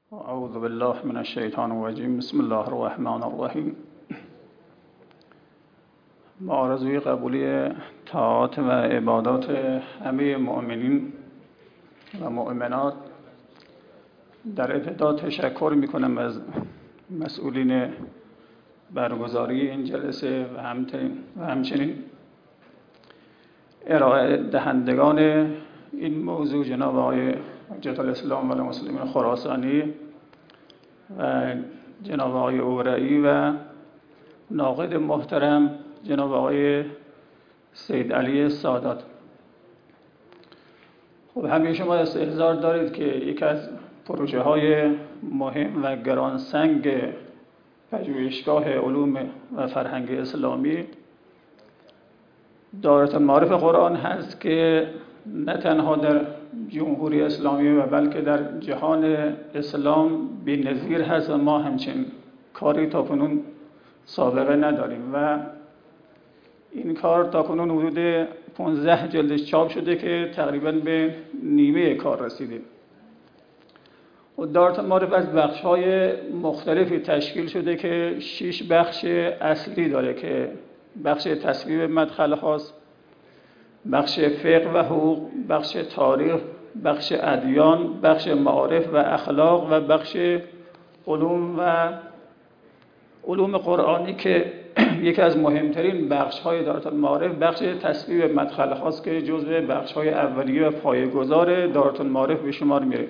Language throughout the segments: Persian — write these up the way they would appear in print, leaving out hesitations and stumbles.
اعوذ بالله من الشیطان الرجیم. بسم الله الرحمن الرحیم. با آرزوی قبولی طاعات و عبادات همه مؤمنین و مؤمنات، در ابتدا تشکر میکنم از مسئولین برگزاری این جلسه و همچنین ارائه دهندگان این موضوع، جناب آقای حجت الاسلام و المسلمین خراسانی و جناب آقای اورئی و ناقد محترم جناب آقای سید علی سادات. خب همه شما استحضار دارید که یکی از پروژه های مهم و گرانسنگ پژوهشگاه علوم و فرهنگ اسلامی دارالمعارف قرآن هست که نه تنها در جمهوری اسلامی و بلکه در جهان اسلام بی‌نظیر هست و ما همچین کاری تاکنون سابقه نداریم و این کار تاکنون حدود 15 جلدش چاپ شده که تقریباً به نیمه کار رسیدیم. و دارالمعارف از بخش‌های مختلفی تشکیل شده که 6 بخش اصلی داره که بخش تصویب مدخل هاست، بخش فقه و حقوق، بخش تاریخ، بخش ادیان، بخش معارف و اخلاق و بخش علوم قرآنی که یکی از مهمترین بخش‌های دارالمعارف بخش تصویب مدخل هاست که جزو بخش‌های اولیه و پایه‌گذار دارالمعارف به شمار میره.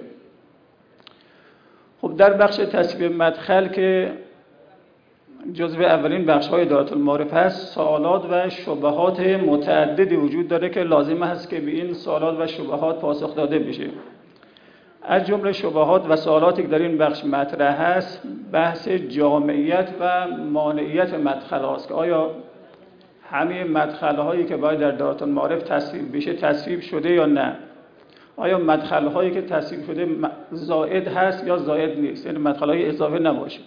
خب در بخش تصویب مدخل که جزو اولین بخش‌های دارالمعارف هست، سوالات و شبهات متعددی وجود داره که لازم هست که به این سوالات و شبهات پاسخ داده بشه. از جمله شبهات و سوالاتی که در این بخش مطرح هست، بحث جامعیت و مانعیت مدخل هاست که آیا همه مدخل هایی که باید در دارالمعارف تصویب بشه تصویب شده یا نه؟ آیا مدخل هایی که تصویب شده زائد هست یا زائد نیست، یعنی مدخل های اضافه نباشه؟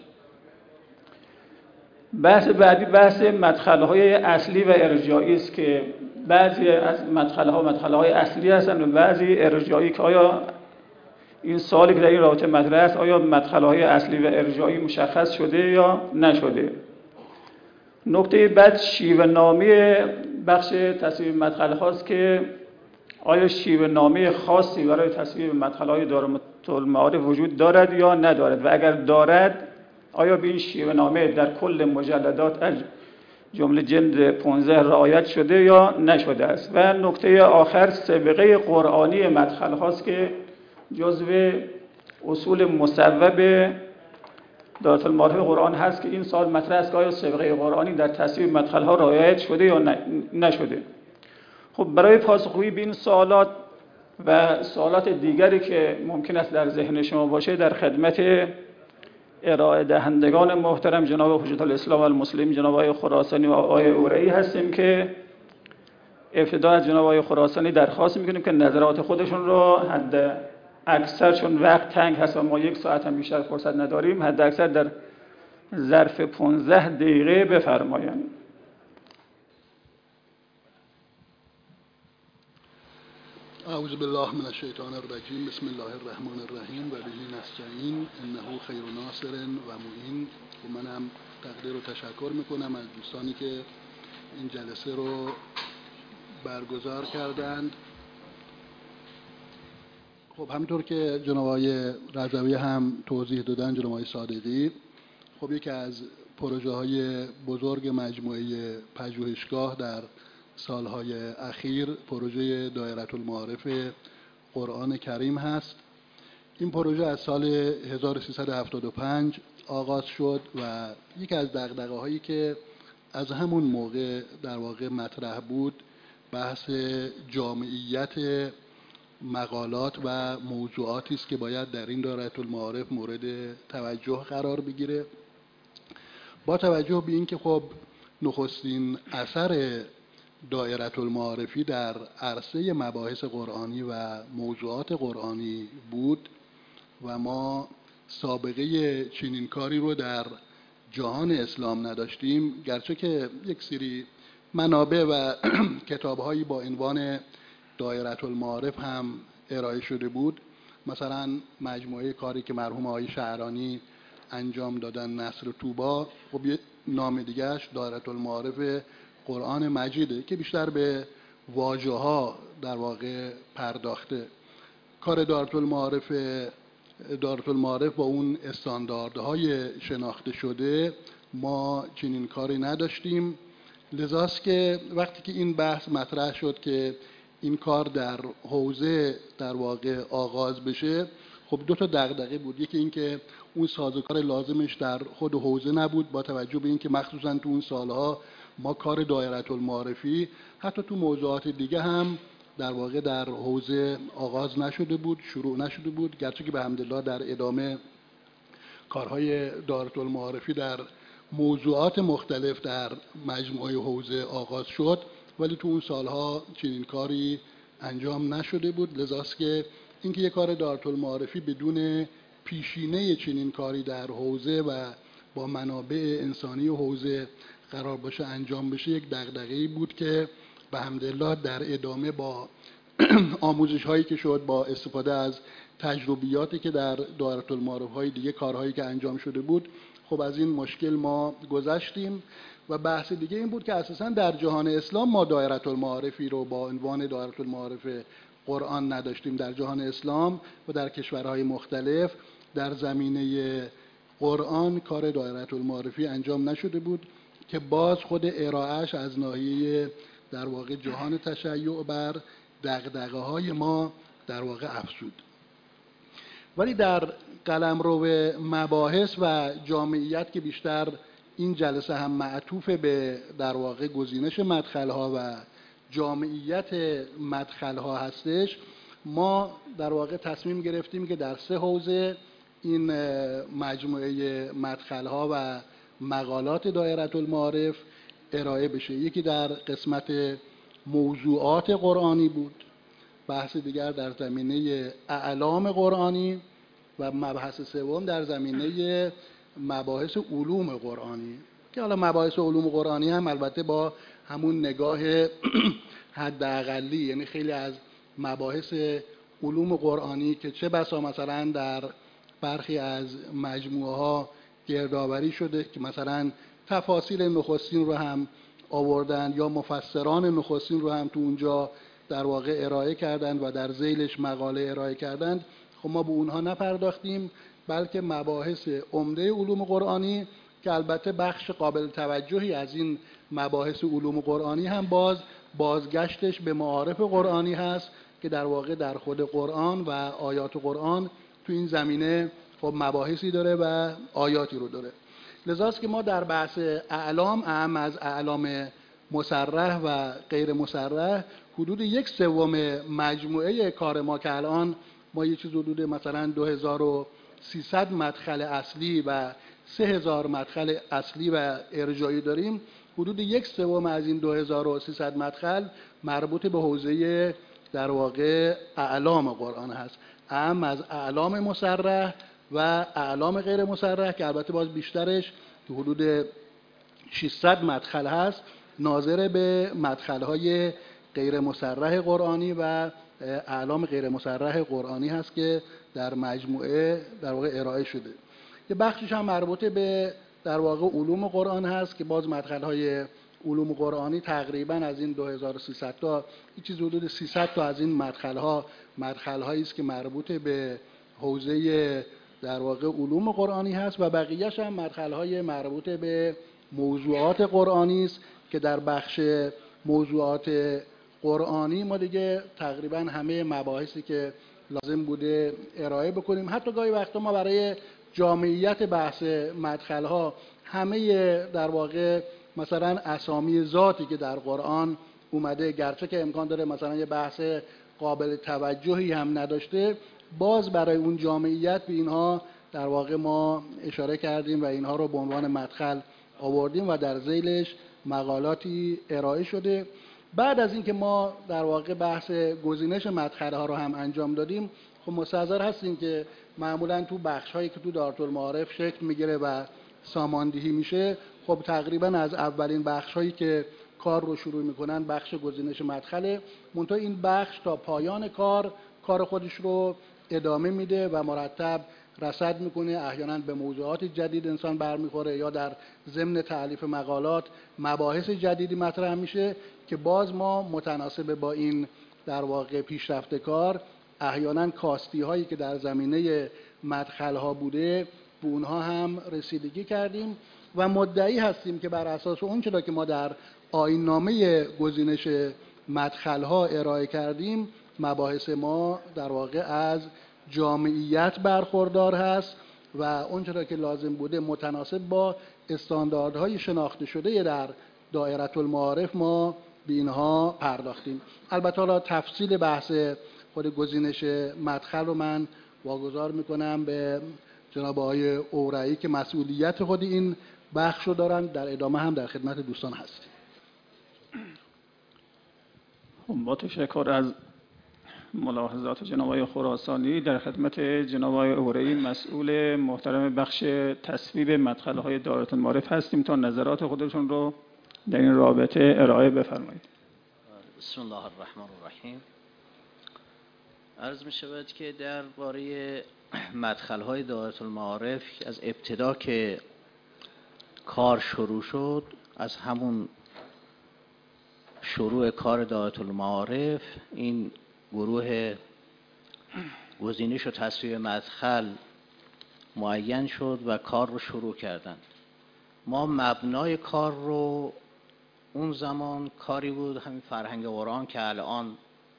بحث بعدی بحث مدخل‌های اصلی و ارجاعی است که بعضی از مدخل‌های اصلی هستند و بعضی ارجاعی که آیا این سوالی که در این رابطه مطرح است، آیا مدخل‌های اصلی و ارجاعی مشخص شده یا نشده؟ نکته بعد شیوه نامی بخش تصویب مدخل هاست که آیا شیوه نامی خاصی برای تصویب مدخل‌های دارالمعارف وجود دارد یا ندارد و اگر دارد آیا به این شیوه نامه در کل مجلدات از جمله جلد 15 رعایت شده یا نشده است؟ و نکته آخر سابقه قرآنی مدخل هاست که جزو اصول مصوب دارالمعارف قرآن هست که این سوال مطرح است که آیا سابقه قرآنی در تصویب مدخل ها رعایت شده یا نشده. خب برای پاسخگویی به این سوالات و سوالات دیگری که ممکن است در ذهن شما باشه در خدمت ارائه دهندگان محترم جناب حجت الاسلام و المسلمین جناب آقای خراسانی و آقای اورئی هستیم که ابتدا از جناب آقای خراسانی درخواست میکنیم که نظرات خودشون رو حد اکثر، چون وقت تنگ هست و ما 1 ساعت هم بیشتر فرصت نداریم، حد اکثر در ظرف 15 دقیقه بفرمایند. اعوذ بالله من الشیطان الرجیم. بسم الله الرحمن الرحیم و به نستعین انه خیر ناصر و معین. و منم تقدیر و تشکر میکنم از دوستانی که این جلسه رو برگزار کردند. خب همینطور که جناب آقای رضوی هم توضیح دادن، جناب آقای صادقی، خب یکی از پروژه های بزرگ مجموعه پژوهشگاه در سالهای اخیر پروژه دایرةالمعارف قرآن کریم هست. این پروژه از سال 1375 آغاز شد و یکی از دغدغه‌هایی که از همون موقع در واقع مطرح بود بحث جامعیت مقالات و موضوعاتی است که باید در این دایرةالمعارف مورد توجه قرار بگیره. با توجه به اینکه خب نخستین اثر دایرةالمعارفی در عرصه مباحث قرآنی و موضوعات قرآنی بود و ما سابقه چنین کاری رو در جهان اسلام نداشتیم، گرچه که یک سری منابع و کتاب‌هایی با عنوان دایرةالمعارف هم ارائه شده بود، مثلا مجموعه کاری که مرحوم آقای شعرانی انجام دادن، نصر طوبی، خب یه نام دیگهش دایره المعارف قرآن مجیده که بیشتر به واژه ها در واقع پرداخته. کار دایره المعارف با اون استانداردهای شناخته شده ما چنین کاری نداشتیم. لذاست که وقتی که این بحث مطرح شد که این کار در حوزه در واقع آغاز بشه، خب دو تا دغدغه بود. یکی این که اون سازوکار لازمش در خود حوزه نبود، با توجه به این که مخصوصا تو اون سالها ما کار دایره المعارفی حتی تو موضوعات دیگه هم در واقع در حوزه آغاز نشده بود، شروع نشده بود، گرچه که به حمدالله در ادامه کارهای دایره المعارفی در موضوعات مختلف در مجموعه حوزه آغاز شد، ولی تو اون سالها چنین کاری انجام نشده بود. لذاست که اینکه یک کار دایره المعارفی بدون پیشینه چنین کاری در حوزه و با منابع انسانی حوزه قرار باشه انجام بشه یک دغدغه‌ای بود که به حمدالله در ادامه با آموزش هایی که شد، با استفاده از تجربیاتی که در دایره المعارف های دیگه کارهایی که انجام شده بود، خب از این مشکل ما گذشتیم. و بحث دیگه این بود که اساساً در جهان اسلام ما دایره المعارفی رو با عنوان دایره المعارف قرآن نداشتیم. در جهان اسلام و در کشورهای مختلف در زمینه قرآن کار دایره المعارفی انجام نشده بود که باز خود ارائهش از ناحیه در واقع جهان تشیع بر دغدغه‌های ما در واقع افزود. ولی در قلمرو مباحث و جامعیت که بیشتر این جلسه هم معطوف به در واقع گزینش مدخل‌ها و جامعیت مدخل‌ها هستش، ما در واقع تصمیم گرفتیم که در 3 حوزه این مجموعه مدخل‌ها و مقالات دایره المعارف ارائه بشه. یکی در قسمت موضوعات قرآنی بود، بحث دیگر در زمینه اعلام قرآنی و مبحث سوم در زمینه مباحث علوم قرآنی، که حالا مباحث علوم قرآنی هم البته با همون نگاه حداقلی، یعنی خیلی از مباحث علوم قرآنی که چه بسا مثلا در برخی از مجموعه ها گردآوری شده که مثلا تفاسیر نخستین رو هم آوردن یا مفسران نخستین رو هم تو اونجا در واقع ارائه کردند و در ذیلش مقاله ارائه کردند، خب ما به اونها نپرداختیم، بلکه مباحث عمده علوم قرآنی که البته بخش قابل توجهی از این مباحث علوم قرآنی هم بازگشتش به معارف قرآنی هست که در واقع در خود قرآن و آیات قرآن تو این زمینه خب مباحثی داره و آیاتی رو داره. لذاست که ما در بحث اعلام، اهم از اعلام مصرح و غیر مصرح، حدود 1/3 مجموعه کار ما که الان ما یه چیز حدود مثلا 2300 مدخل اصلی و 3000 مدخل اصلی و ارجاعی داریم، حدود 1/3 از این 2300 مدخل مربوط به حوزه در واقع اعلام قرآن هست، اهم از اعلام مصرح و اعلام غیر مصرح که البته باز بیشترش که حدود 600 مدخل هست ناظر به مدخل‌های غیر مصرح قرآنی و اعلام غیر مصرح قرآنی هست که در مجموعه در واقع ارائه شده. یه بخشش هم مربوط به در واقع علوم قرآن هست که باز مدخل‌های علوم قرآنی تقریبا از این 2300 تا یه چیز حدود 300 تا از این مدخل‌هایی است که مربوط به حوزه در واقع علوم قرآنی هست و بقیه‌اش هم مدخل‌های مربوط به موضوعات قرآنی است که در بخش موضوعات قرآنی ما دیگه تقریبا همه مباحثی که لازم بوده ارائه بکنیم. حتی گاهی وقتا ما برای جامعیت بحث مدخل‌ها همه در واقع مثلا اسامی ذاتی که در قرآن اومده، گرچه که امکان داره مثلا یه بحث قابل توجهی هم نداشته، باز برای اون جامعیت به اینها در واقع ما اشاره کردیم و اینها رو به عنوان مدخل آوردیم و در ذیلش مقالاتی ارائه شده. بعد از اینکه ما در واقع بحث گزینش مدخل‌ها رو هم انجام دادیم، خب مستحضر هستیم که معمولاً تو بخش‌هایی که تو دایره المعارف شکل میگیره و ساماندهی میشه، خب تقریباً از اولین بخش‌هایی که کار رو شروع میکنن بخش گزینش مدخله، منتها این بخش تا پایان کار خودش رو ادامه میده و مرتب رصد میکنه. احیانا به موضوعات جدید انسان برمیخوره یا در ضمن تألیف مقالات مباحث جدیدی مطرح میشه که باز ما متناسب با این در واقع پیشرفت کار احیانا کاستی هایی که در زمینه مدخل ها بوده به اونها هم رسیدگی کردیم و مدعی هستیم که بر اساس اون چرا که ما در آیین نامه گزینش مدخل ها ارائه کردیم مباحث ما در واقع از جامعیت برخوردار هست و اون چرا که لازم بوده متناسب با استانداردهای شناخته شده در دائره المعارف ما به اینها پرداختیم. البته حالا تفصیل بحث خود گزینش مدخل رو من واگذار میکنم به جناب آقای اورایی که مسئولیت خود این بخش رو دارن. در ادامه هم در خدمت دوستان هستیم. با تشکر از ملاحظات جناب آقای خراسانی، در خدمت جناب آقای اورایی مسئول محترم بخش تصویب مدخل‌های دائره المعارف هستیم تا نظرات خودشون رو در این رابطه ارائه بفرمایید. بسم الله الرحمن الرحیم. عرض می شود که درباره مدخل‌های دائره المعارف از ابتدا که کار شروع شد، از همون شروع کار دائره المعارف این گروه گزینش و تصویب مدخل معین شد و کار رو شروع کردند. ما مبنای کار رو اون زمان کاری بود همین فرهنگ قرآن که الان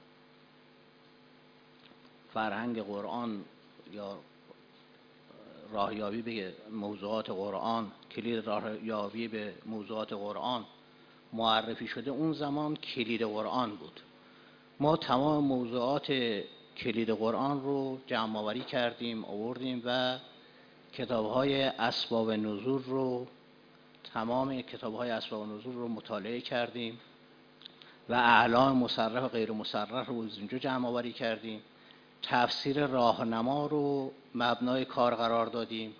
فرهنگ قرآن یا راهیابی به موضوعات قرآن، کلید راهیابی به موضوعات قرآن معرفی شده، اون زمان کلید قرآن بود. ما تمام موضوعات کلید قرآن رو جمع آوری کردیم، آوردیم و کتاب‌های اسباب نزول رو، تمام کتاب‌های اسباب نزول رو مطالعه کردیم و اعلام مصرح و غیر مصرح رو از اینجا جمع آوری کردیم. تفسیر راهنما رو مبنای کار قرار دادیم.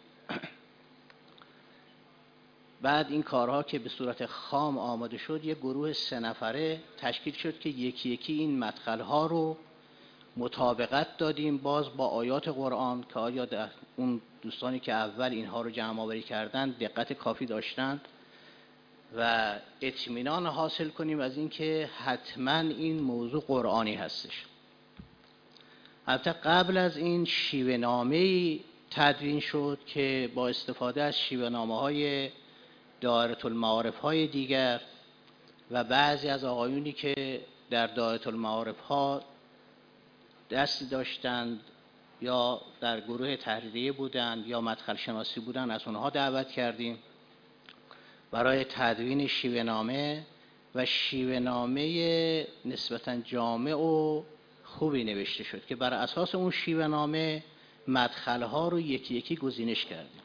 بعد این کارها که به صورت خام آماده شد، یک گروه 3 نفره تشکیل شد که یکی یکی این مدخل‌ها رو مطابقت دادیم باز با آیات قرآن که آیا در اون دوستانی که اول اینها رو جمع آوری کردن دقت کافی داشتند و اطمینان حاصل کنیم از اینکه حتما این موضوع قرآنی هستش. البته قبل از این شیوه نامه‌ای تدوین شد که با استفاده از شیوه نامه‌های دائره المعارف‌های دیگر و بعضی از آقایونی که در دائره المعارف‌ها دستی داشتند یا در گروه تحریریه بودند یا مدخل شناسی بودند، از اونها دعوت کردیم برای تدوین شیوه نامه و شیوه نامه نسبتاً جامع و خوبی نوشته شد که بر اساس اون شیوه نامه مدخل‌ها رو یکی یکی گزینش کردیم.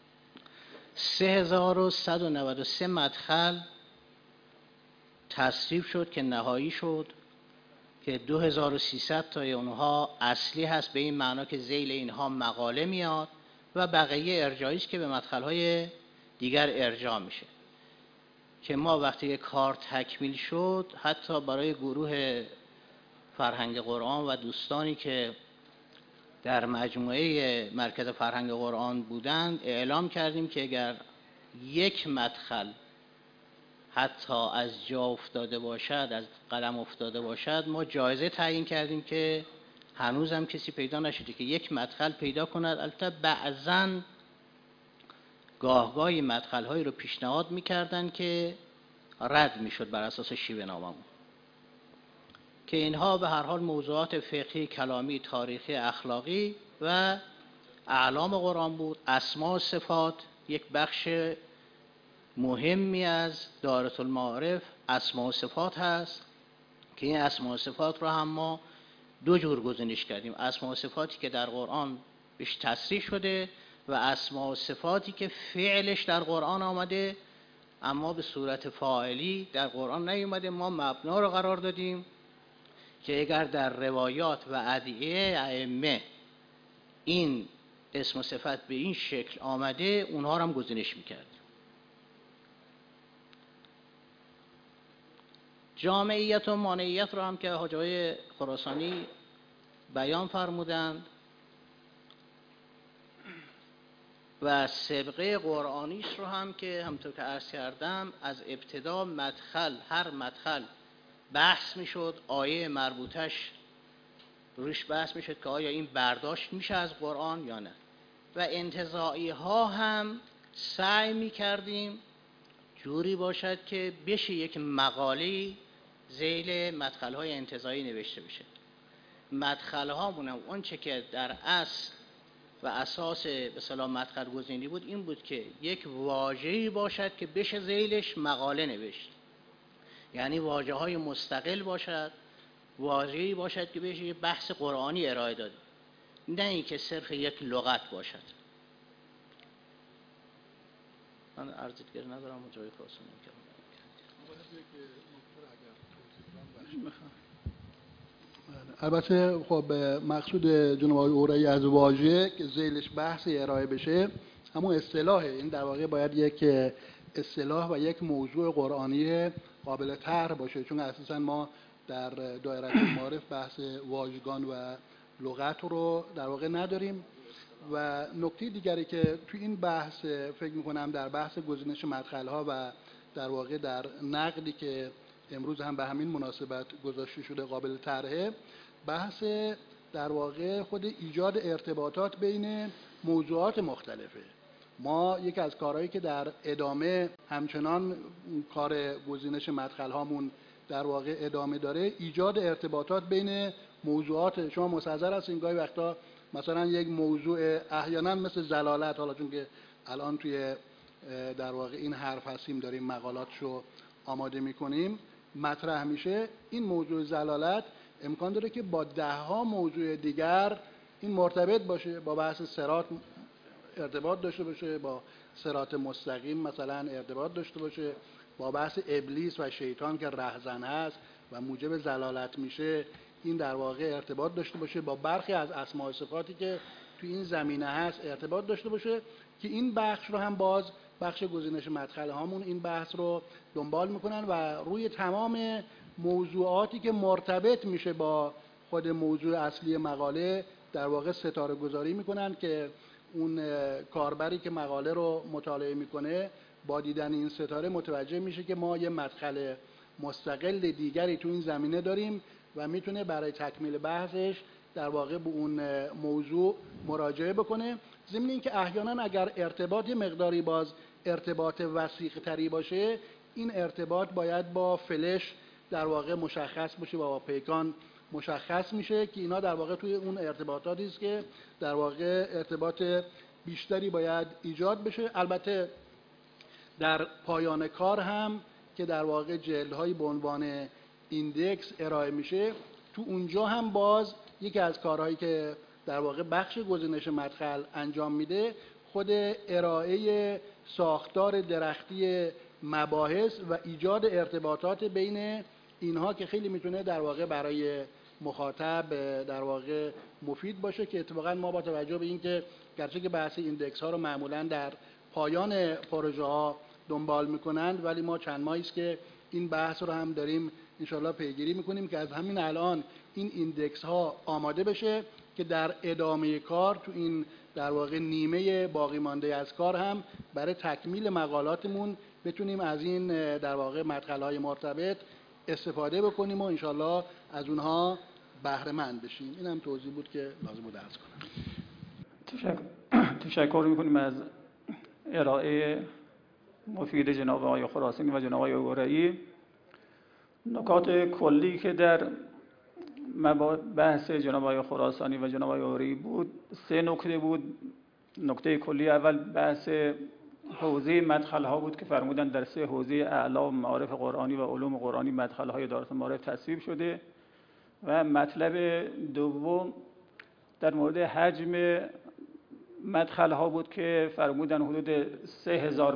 3193 مدخل تصویب شد که نهایی شد که 2300 تا اونها اصلی هست، به این معنا که ذیل اینها مقاله میاد و بقیه ارجاعی است که به مدخل‌های دیگر ارجاع میشه. که ما وقتی کار تکمیل شد حتی برای گروه فرهنگ قرآن و دوستانی که در مجموعه مرکز فرهنگ قرآن بودند اعلام کردیم که اگر یک مدخل حتی از جا افتاده باشد، از قلم افتاده باشد، ما جایزه تعیین کردیم که هنوز هم کسی پیدا نشده که یک مدخل پیدا کند. البته بعضاً گاهگاهی مدخل‌هایی رو پیشنهاد می‌کردن که رد می‌شد بر اساس شیوه ناممون، که اینها به هر حال موضوعات فقهی، کلامی، تاریخی، اخلاقی و اعلام قرآن بود. اسماء و صفات یک بخش مهمی از دائره المعارف اسماء و صفات هست که این اسماء و صفات رو هم ما دو جور گزینش کردیم: اسماء و صفاتی که در قرآن بهش تصریح شده و اسماء و صفاتی که فعلش در قرآن آمده اما به صورت فاعلی در قرآن نیومده. ما مبنا رو قرار دادیم که اگر در روایات و ادعیه ائمه این اسم و صفت به این شکل آمده، اونها رو هم گزینش میکردیم. جامعیت و مانعیت رو هم که حاجی خراسانی بیان فرمودند، و سابقه قرآنیش رو هم که همونطور که عرض کردم از ابتدا هر مدخل بحث میشد، آیه مربوطش روش بحث میشد که آیا این برداشت میشه از قرآن یا نه. و انتزاعی ها هم سعی میکردیم جوری باشد که بشه یک مقاله ذیل مدخل های انتزاعی نوشته بشه. مدخل هامون هم اون چه که در اصل و اساس به اصطلاح مدخل گزینی بود این بود که یک واژه‌ای باشد که بشه ذیلش مقاله نوشت، یعنی واژه های مستقل باشد، واژه‌ای باشد که بشه یک بحث قرآنی ارائه داد، نه اینکه صرف یک لغت باشد. من عرض دیگر ندارم و جای خاصی نمی‌کنم. البته خب مقصود جناب آقای اورایی از واژه که ذیلش بحثی ارائه بشه همون اصطلاحه. این در واقع باید یک اصطلاح و یک موضوع قرآنی قابل طرح باشه، چون اساسا ما در دایره معارف بحث واژگان و لغت رو در واقع نداریم. و نکته دیگری که توی این بحث فکر می‌کنم در بحث گزینش مدخل‌ها و در واقع در نقدی که امروز هم به همین مناسبت گذاشته شده قابل طرحه، بحث در واقع خود ایجاد ارتباطات بین موضوعات مختلفه. ما یکی از کارهایی که در ادامه همچنان کار گزینش مدخل هامون در واقع ادامه داره، ایجاد ارتباطات بین موضوعات. شما مستحضر هستین گاهی وقتا مثلا یک موضوع احیانا مثل زلالت، حالا چون که الان توی در واقع این حرف هستیم داریم مقالاتشو آماده میکنیم، مطرح میشه. این موضوع زلالت امکان داره که با 10 موضوع دیگر این مرتبط باشه، با بحث صراط ارتباط داشته باشه، با صراط مستقیم مثلا ارتباط داشته باشه، با بحث ابلیس و شیطان که رهزن هست و موجب زلالت میشه این در واقع ارتباط داشته باشه، با برخی از اسماء و صفاتی که توی این زمینه هست ارتباط داشته باشه، که این بخش رو هم باز بخش گزینش مدخل هامون این بحث رو دنبال میکنن و روی تمام موضوعاتی که مرتبط میشه با خود موضوع اصلی مقاله در واقع ستاره گذاری میکنن که اون کاربری که مقاله رو مطالعه میکنه با دیدن این ستاره متوجه میشه که ما یه مدخل مستقل دیگری تو این زمینه داریم و میتونه برای تکمیل بحثش در واقع به اون موضوع مراجعه بکنه. ضمن اینکه احیانا اگر ارتباط مقداری باز ارتباط وثیق تری باشه، این ارتباط باید با فلش در واقع مشخص باشه و با پیکان مشخص میشه که اینا در واقع توی اون ارتباطاتی است که در واقع ارتباط بیشتری باید ایجاد بشه. البته در پایان کار هم که در واقع جلدهایی به عنوان ایندکس ارائه میشه، تو اونجا هم باز یکی از کارهایی که در واقع بخش گزینش مدخل انجام میده خود ارائه ساختار درختی مباحث و ایجاد ارتباطات بین اینها که خیلی میتونه در واقع برای مخاطب در واقع مفید باشه، که اتفاقا ما با توجه به اینکه گرچه که بحث ایندکس ها رو معمولا در پایان پروژه ها دنبال میکنند، ولی ما چند ماهی است که این بحث رو هم داریم انشالله پیگیری میکنیم که از همین الان این ایندکس ها آماده بشه که در ادامه کار تو این در واقع نیمه باقی مانده از کار هم برای تکمیل مقالاتمون بتونیم از این در واقع مدخل های مرتبط استفاده بکنیم و انشالله از اونها بهره مند بشیم. این هم توضیح بود که لازم بود عرض کنم. تشکر میکنیم از ارائه مفید جناب آقای خراسانی و جناب آقای اورایی. نکات کلی که در بحث جناب آقای خراسانی و جناب آقای اورایی بود 3 نکته بود. نکته کلی اول بحث حوزه مدخل ها بود که فرمودن در 3 حوزه اعلا معارف قرآنی و علوم قرآنی مدخل های دارالمعارف معارف تصویب شده. و مطلب دوم در مورد حجم مدخل ها بود که فرمودن حدود 3000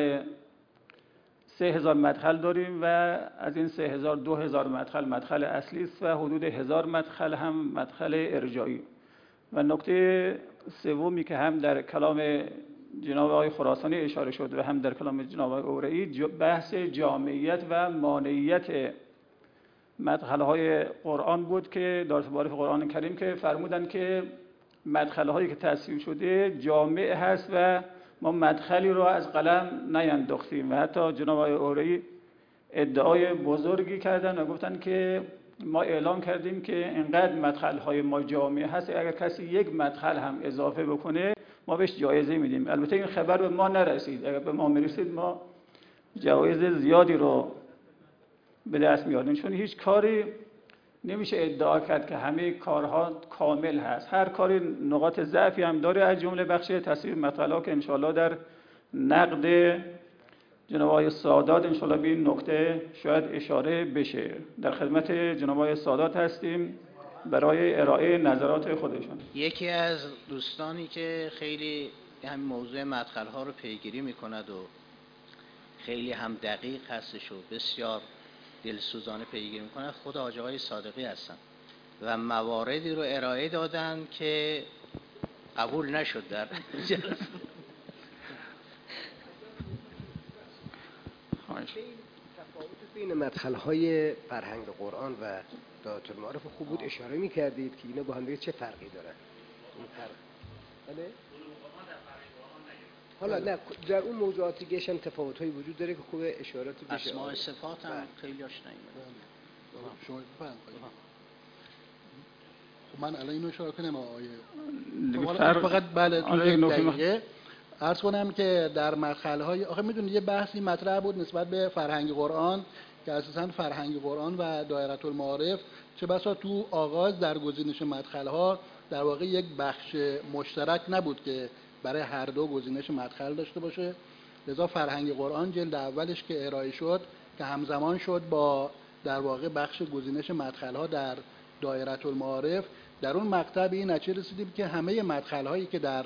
مدخل داریم و از این 3000 2000 مدخل اصلی است و حدود 1000 مدخل هم مدخل ارجاعی. و نکته سومی که هم در کلام جناب آقای خراسانی اشاره شد و هم در کلام جناب آقای اورایی بحث جامعیت و مانعیت مدخل های قرآن بود که دارالمعارف قرآن کریم که فرمودن که مدخل هایی که تصویب شده جامع هست و ما مدخلی رو از قلم نینداختیم و حتی جناب آقای اورایی ادعای بزرگی کردن و گفتن که ما اعلام کردیم که اینقدر مدخل های ما جامع هست اگر کسی یک مدخل هم اضافه بکنه ما بهش جایزه میدیم. البته این خبر به ما نرسید، اگر به ما میرسید ما جوایز زیادی رو به دست میاریم، چون هیچ کاری نمیشه ادعا کرد که همه کارها کامل هست. هر کاری نقاط ضعفی هم داره، از جمله بخش تصویب مطلع که انشاءالله در نقد جناب آقای سادات انشاءالله به این نکته شاید اشاره بشه. در خدمت جناب آقای سادات هستیم برای ارائه نظرات خودشون. یکی از دوستانی که خیلی همین موضوع مدخل ها رو پیگیری میکند و خیلی هم دقیق هستش و بسیار دلسوزانه پیگیری میکنه خود حاج آقای صادقی هستن و مواردی رو ارائه دادن که قبول نشد در جلسه. تفاوت بین مدخل‌های فرهنگ قرآن و دعوت المعارف خوب بود اشاره می‌کردید که اینا با هم دیگه چه فرقی دارن. این فرق بله؟ حالا نه در اون موضوعاتی که هم تفاوت‌هایی وجود داره که خوب اشاراتی بشه. اسماء صفات هم خیلی آشنایی شما بفرمایید. خب من الان اینو اشاره کنم آقای فقط بله تو یک دقیقه عرض کنم که در مدخل‌های آخه میدونید یه بحثی مطرح بود نسبت به فرهنگ قرآن که اساساً فرهنگ قرآن و دایره المعارف چه بسا تو آغاز در گزینش مدخل‌ها در واقع یک بخش مشترک نبود که برای هر دو گزینش مدخل داشته باشه. لذا فرهنگ قرآن جلد اولش که ارائه شد که همزمان شد با در واقع بخش گزینش مدخل‌ها در دایره المعارف، در اون مقطع به این نتیجه رسیدیم که همه مدخل‌هایی که در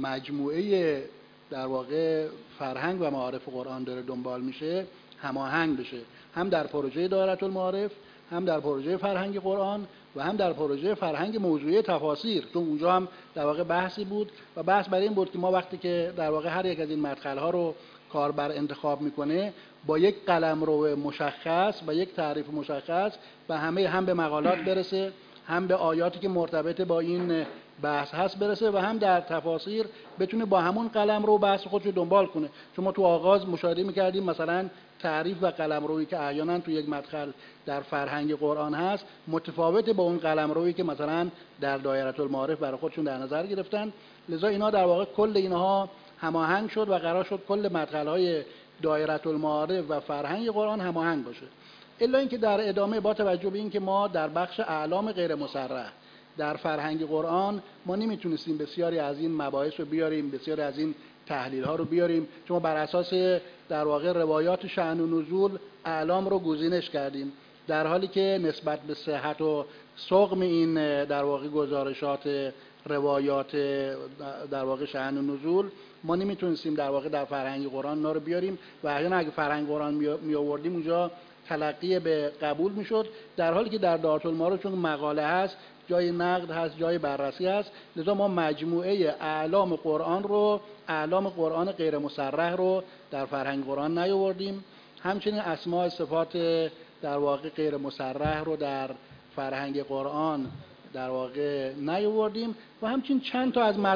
مجموعه در واقع فرهنگ و معارف قرآن داره دنبال میشه هماهنگ بشه، هم در پروژه دایره المعارف، هم در پروژه فرهنگ قرآن و هم در پروژه فرهنگ موضوعی تفاسیر، چون اونجا هم در واقع بحثی بود و بحث برای این بود که ما وقتی که در واقع هر یک از این مدخل‌ها رو کاربر انتخاب میکنه با یک قلمرو مشخص و یک تعریف مشخص و هم به مقالات برسه، هم به آیاتی که مرتبط با این بحث هست برسه و هم در تفاسیر بتونه با همون قلمرو بحث خودش رو دنبال کنه. چون ما تو آغاز مشاهده می‌کردیم مثلا تعریف و قلمرویی که احیانا تو یک مدخل در فرهنگ قرآن هست متفاوته با اون قلمرویی که مثلا در دایره المعارف برای خودشون در نظر گرفتن. لذا اینا در واقع کل اینها هماهنگ شد و قرار شد کل مدخل‌های دایره المعارف و فرهنگ قرآن هماهنگ باشه. الا اینکه در ادامه با توجه به اینکه ما در بخش اعلام غیر مصرح در فرهنگ قرآن ما نمیتونستیم بسیاری از این مباحث رو بیاریم، بسیاری از این تحلیل ها رو بیاریم، چون بر اساس در واقع روایات شأن و نزول اعلام رو گزینش کردیم، در حالی که نسبت به صحت و سقم این در واقع گزارشات روایات در واقع شأن و نزول ما نمیتونستیم در واقع در فرهنگ قرآن اینا رو بیاریم و احیانا اگه فرهنگ قرآن می آوردیم اونجا تلقی به قبول میشد، در حالی که در دایره المعارف چون مقاله هست، جای نقد هست، جای بررسی هست، لذا ما مجموعه اعلام قرآن رو، اعلام قرآن غیر مصرح رو در فرهنگ قرآن نیاوردیم. همچنین اسماء صفات در واقع غیر مصرح رو در فرهنگ قرآن در واقع نیاوردیم و همچنین چند تا از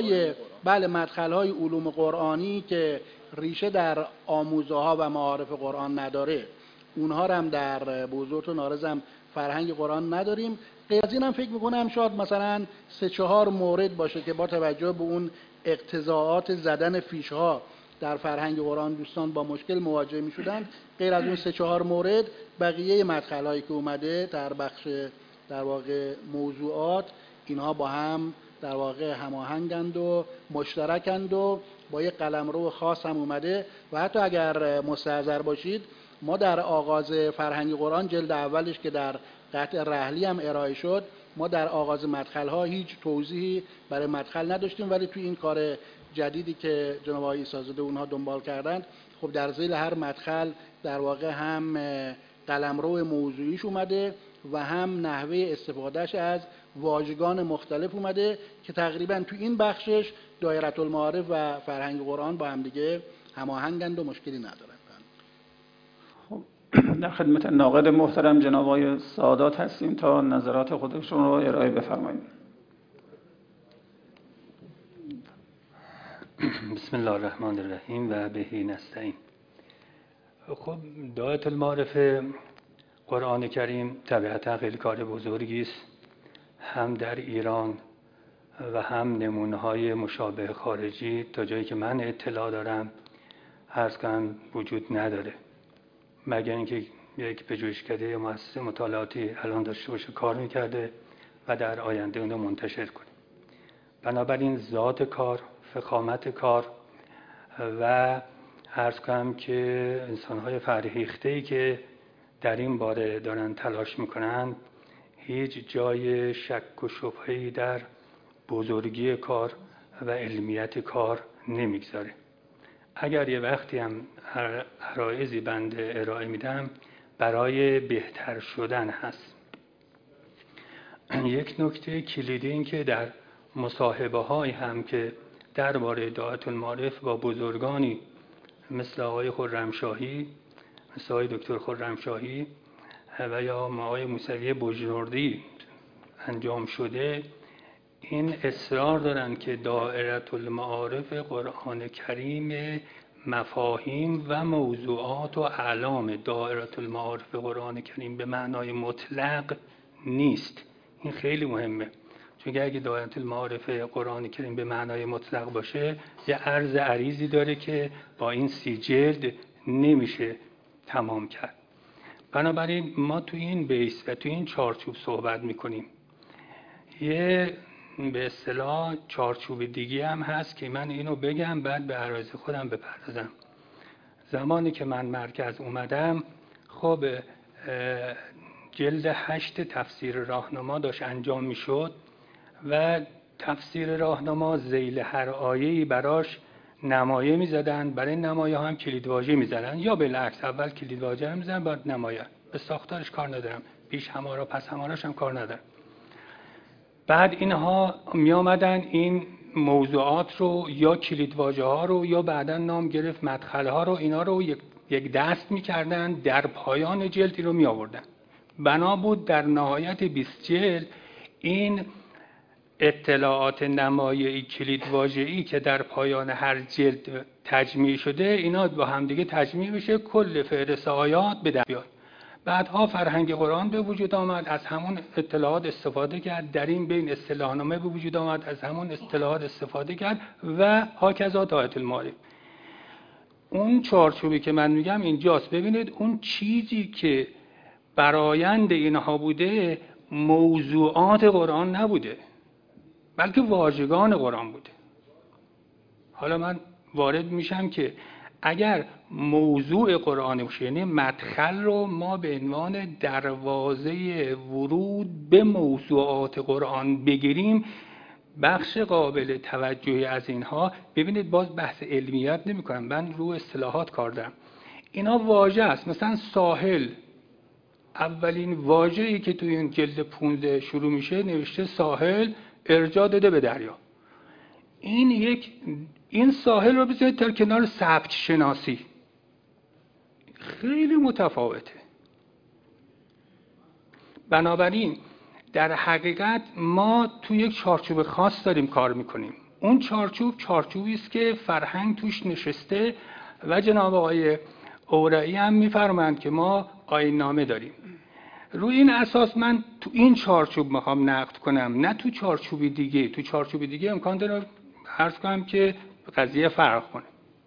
مدخل‌های علوم قرآنی که ریشه در آموزه ها و معارف قرآن نداره، اونها رو هم در بوزورت و نارزم فرهنگ قرآن نداریم. غیر از این هم فکر میکنم شاید مثلا 3-4 مورد باشه که با توجه به اون اقتضاعات زدن فیش ها در فرهنگ قرآن دوستان با مشکل مواجه میشدن. غیر از اون 3-4 مورد بقیه مدخل هایی که اومده در بخش در واقع موضوعات اینها با هم در واقع هماهنگند و مشترکند و با یک قلمرو خاص هم اومده و حتی اگر مستحضر باشید ما در آغاز فرهنگ قرآن جلد اولش که در قطع رحلی هم ارائه شد ما در آغاز مدخل ها هیچ توضیحی برای مدخل نداشتیم، ولی توی این کار جدیدی که جناب آقای عیسی‌زاده اونها دنبال کردند خب در ذیل هر مدخل در واقع هم قلمرو موضوعیش اومده و هم نحوه استفادهش از واژگان مختلف اومده که تقریبا تو این بخشش دایره المعارف و فرهنگ قرآن با هم دیگه هماهنگند و مشکلی ندارند. در خدمت ناقد محترم جناب آقای سادات هستیم تا نظرات خودشون رو ارائه بفرمایید. بسم الله الرحمن الرحیم و بهی نستعین. خب دعایت المعارف قرآن کریم طبیعتا خیلی کار بزرگی است، هم در ایران و هم نمونه‌های مشابه خارجی تا جایی که من اطلاع دارم عرض کنم وجود نداره، مگر اینکه یک پژوهشکده یا مؤسسه مطالعاتی الان داشته باشه کار میکرده و در آینده اون رو منتشر کنه. بنابراین ذات کار، فخامت کار و عرض کنم که انسان‌های فرهیخته‌ای که در این باره دارن تلاش میکنن هیچ جای شک و شبهه‌ای در بزرگی کار و علمیت کار نمیگذاره. اگر یه وقتی هم عرایضی بنده ارائه میدم برای بهتر شدن هست. یک نکته کلیدی این که در مصاحبه های هم که درباره دعایت المعارف با بزرگانی مثل آقای خرمشاهی، مثل آقای دکتر خرمشاهی و یا آقای موسوی بجنوردی انجام شده، این اصرار دارن که دایره المعارف قرآن کریم مفاهیم و موضوعات و اعلام دایره المعارف قرآن کریم به معنای مطلق نیست. این خیلی مهمه، چون اگه دایره المعارف قرآن کریم به معنای مطلق باشه یه عرض عریضی داره که با این 30 جلد نمیشه تمام کرد. بنابراین ما تو این بیس و تو این چارچوب صحبت میکنیم. یه به اصطلاح چارچوب دیگه هم هست که من اینو بگم بعد به عرایض خودم بپردازم. زمانی که من مرکز اومدم خب جلد 8 تفسیر راهنما داشت انجام میشد و تفسیر راهنما ذیل هر آیه‌ای براش نمایه میزدن، برای نمایه هم کلیدواژه میزدن یا بالعکس اول کلیدواژه میزدن بعد نمایه. به ساختارش کار ندارم، پیش همارا پس هماراش هم کار ندارم. بعد اینها می آمدن این موضوعات رو یا کلیدواژه ها رو یا بعداً نام گرفت مدخل ها رو، اینا رو یک دست می کردن در پایان جلدی رو می آوردن. بنا بود در نهایت 20 جلد این اطلاعات نمایه‌ای کلیدواژه‌ای که در پایان هر جلد تجمیع شده اینا با هم دیگه تجمیع بشه، کل فهرست آیات به در بیاد. بعدها فرهنگ قرآن به وجود آمد، از همون اطلاعات استفاده کرد، در این بین اصطلاحنامه به وجود آمد، از همون اصطلاحات استفاده کرد و هاکذا دعایت المعارف. اون چارچوبی که من میگم اینجاست. ببینید اون چیزی که برآیند اینها بوده موضوعات قرآن نبوده بلکه واژگان قرآن بوده. حالا من وارد میشم که اگر موضوع قرآن باشه، یعنی مدخل رو ما به عنوان دروازه ورود به موضوعات قرآن بگیریم، بخش قابل توجهی از اینها، ببینید باز بحث علمیت نمی کنم، من رو اصطلاحات کار دارم. اینا واژه است. مثلا ساحل، اولین واژه‌ای که توی این جلد 15 شروع میشه نوشته ساحل، ارجاع داده به دریا. این ساحل رو بذارید در کنار سبک شناسی، خیلی متفاوته. بنابراین در حقیقت ما تو یک چارچوب خاص داریم کار میکنیم. اون چارچوبی است که فرهنگ توش نشسته و جناب آقای اورایی هم میفرمایند که ما آیین نامه داریم. روی این اساس من تو این چارچوب میخوام نقد کنم، نه تو چارچوبی دیگه. تو چارچوبی دیگه امکان داره عرض کنم که قضیه فرق کنه.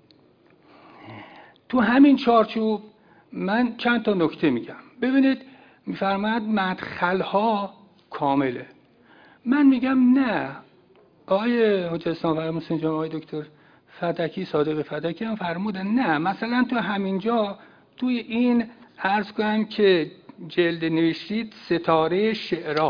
تو همین چارچوب من چند تا نکته میگم. ببینید میفرماید مدخل‌ها کامله. من میگم نه. آقای حجت اسلام فرمودن، اینجا آقای دکتر فدکی، صادق فدکی هم فرمودن نه. مثلا تو همینجا توی این عرض کنم که جلد نوشتید ستاره شعرا،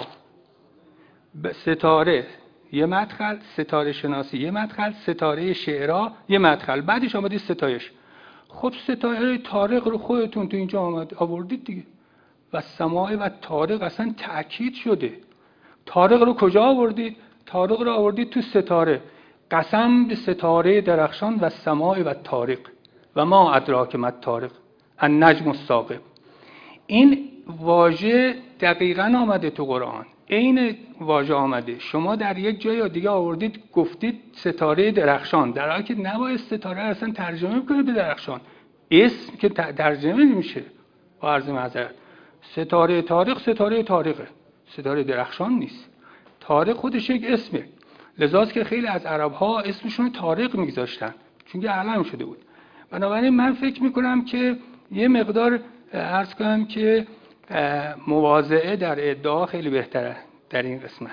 ستاره یه مدخل، ستاره شناسی یه مدخل، ستاره شعرا یه مدخل، بعدش آمدید ستایش. خب ستاره طارق رو خودتون تو اینجا آوردید دیگه. و سماع و طارق اصلا تأکید شده. طارق رو کجا آوردید؟ طارق رو آوردید تو ستاره. قسم به ستاره درخشان و سماع و طارق و ما ادراک ما طارق النجم الثاقب. این واژه دقیقاً آمده تو قرآن. عین واژه آمده. شما در یک جای دیگه آوردید گفتید ستاره درخشان، در حالی که نباید ستاره اصلا ترجمه کنید به درخشان. اسم که ترجمه نمیشه. با عرض معذرت، ستاره تاریخ ستاره تاریخه، ستاره درخشان نیست. تاریخ خودش یک اسمه. لذاست که خیلی از عرب‌ها اسمشون تاریخ میگذاشتن چون که علم شده بود. بنابراین من فکر میکنم که یه مقدار عرض کنم که مواضعه در ادعا خیلی بهتره در این قسمت.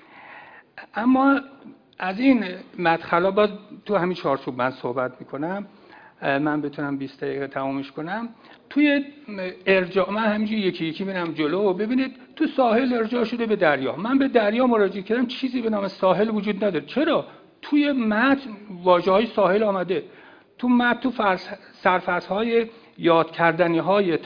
اما از این مدخلا باز تو همین چارچوب من صحبت میکنم، من بتونم 20 دقیقه تمامش کنم. توی ارجاع من همینجوری یکی یکی میرم جلو. ببینید تو ساحل ارجاع شده به دریا. من به دریا مراجعه کردم، چیزی به نام ساحل وجود نداره. چرا؟ توی متن واژه‌های ساحل آمده. تو متن، تو سرفصل‌های یاد کردنی‌های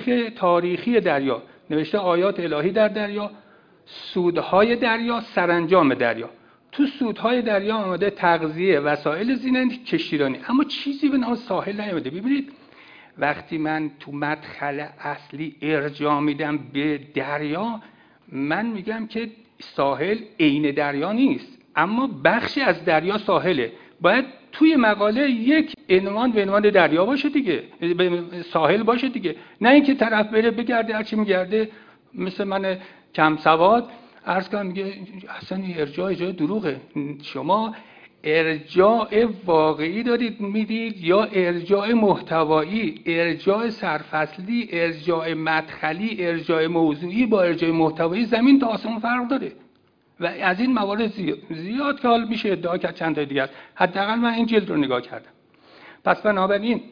تاریخی دریا نوشته آیات الهی در دریا، سودهای دریا، سرانجام دریا. تو سودهای دریا آمده تغذیه، وسایل زینندگی، کشتیرانی، اما چیزی به نام ساحل نیامده. ببینید وقتی من تو مدخل اصلی ارجاع میدم به دریا، من میگم که ساحل عین دریا نیست، اما بخشی از دریا ساحله. باید توی مقاله یک عنوان به عنوان دریا باشه دیگه، ساحل باشه دیگه، نه اینکه طرف بره بگرده هرچی میگرده مثل من کم سواد عرض کنم میگه اصلا ارجاع جای دروغه. شما ارجاع واقعی دارید میدید یا ارجاع محتوایی؟ ارجاع سرفصلی، ارجاع مدخلی، ارجاع موضوعی با ارجاع محتوایی زمین تا آسمون فرق داره و از این موارد زیاد که حال میشه ادعا کرد چند تا دیگه است. حداقل من این جلد رو نگاه کردم. پس بنابراین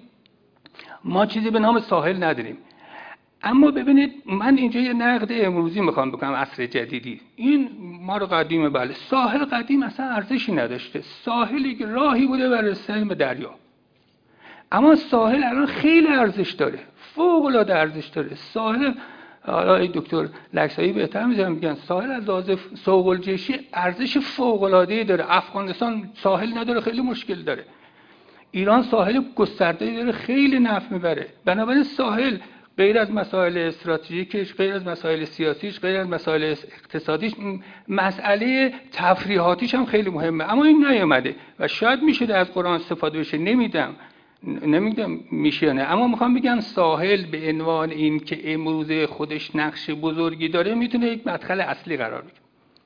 ما چیزی به نام ساحل نداریم. اما ببینید من اینجا یه نقد امروزی میخوام بکنم، عصر جدیدی. این ما رو قدیمه، بله. ساحل قدیم اصلا ارزشی نداشته. ساحل یک راهی بوده برای رسیدن به دریا. اما ساحل الان خیلی ارزش داره، فوق العاده ارزش داره. ساحل، حالا دکتر لکسایی بهتر میگن ساحل از لحاظ سوق الجیشی ارزش فوق العاده داره. افغانستان ساحل نداره، خیلی مشکل داره. ایران ساحل گسترده‌ای داره، خیلی نفع میبره. بنابراین ساحل غیر از مسائل استراتژیکش، غیر از مسائل سیاسیش، غیر از مسائل اقتصادیش، مسئله تفریحاتیش هم خیلی مهمه. اما این نیامده و شاید میشه از قرآن استفاده بشه، نمیدونم میشه نه. اما میخوام بگم ساحل به عنوان این که امروز خودش نقش بزرگی داره میتونه یک مدخل اصلی قرار بگیره.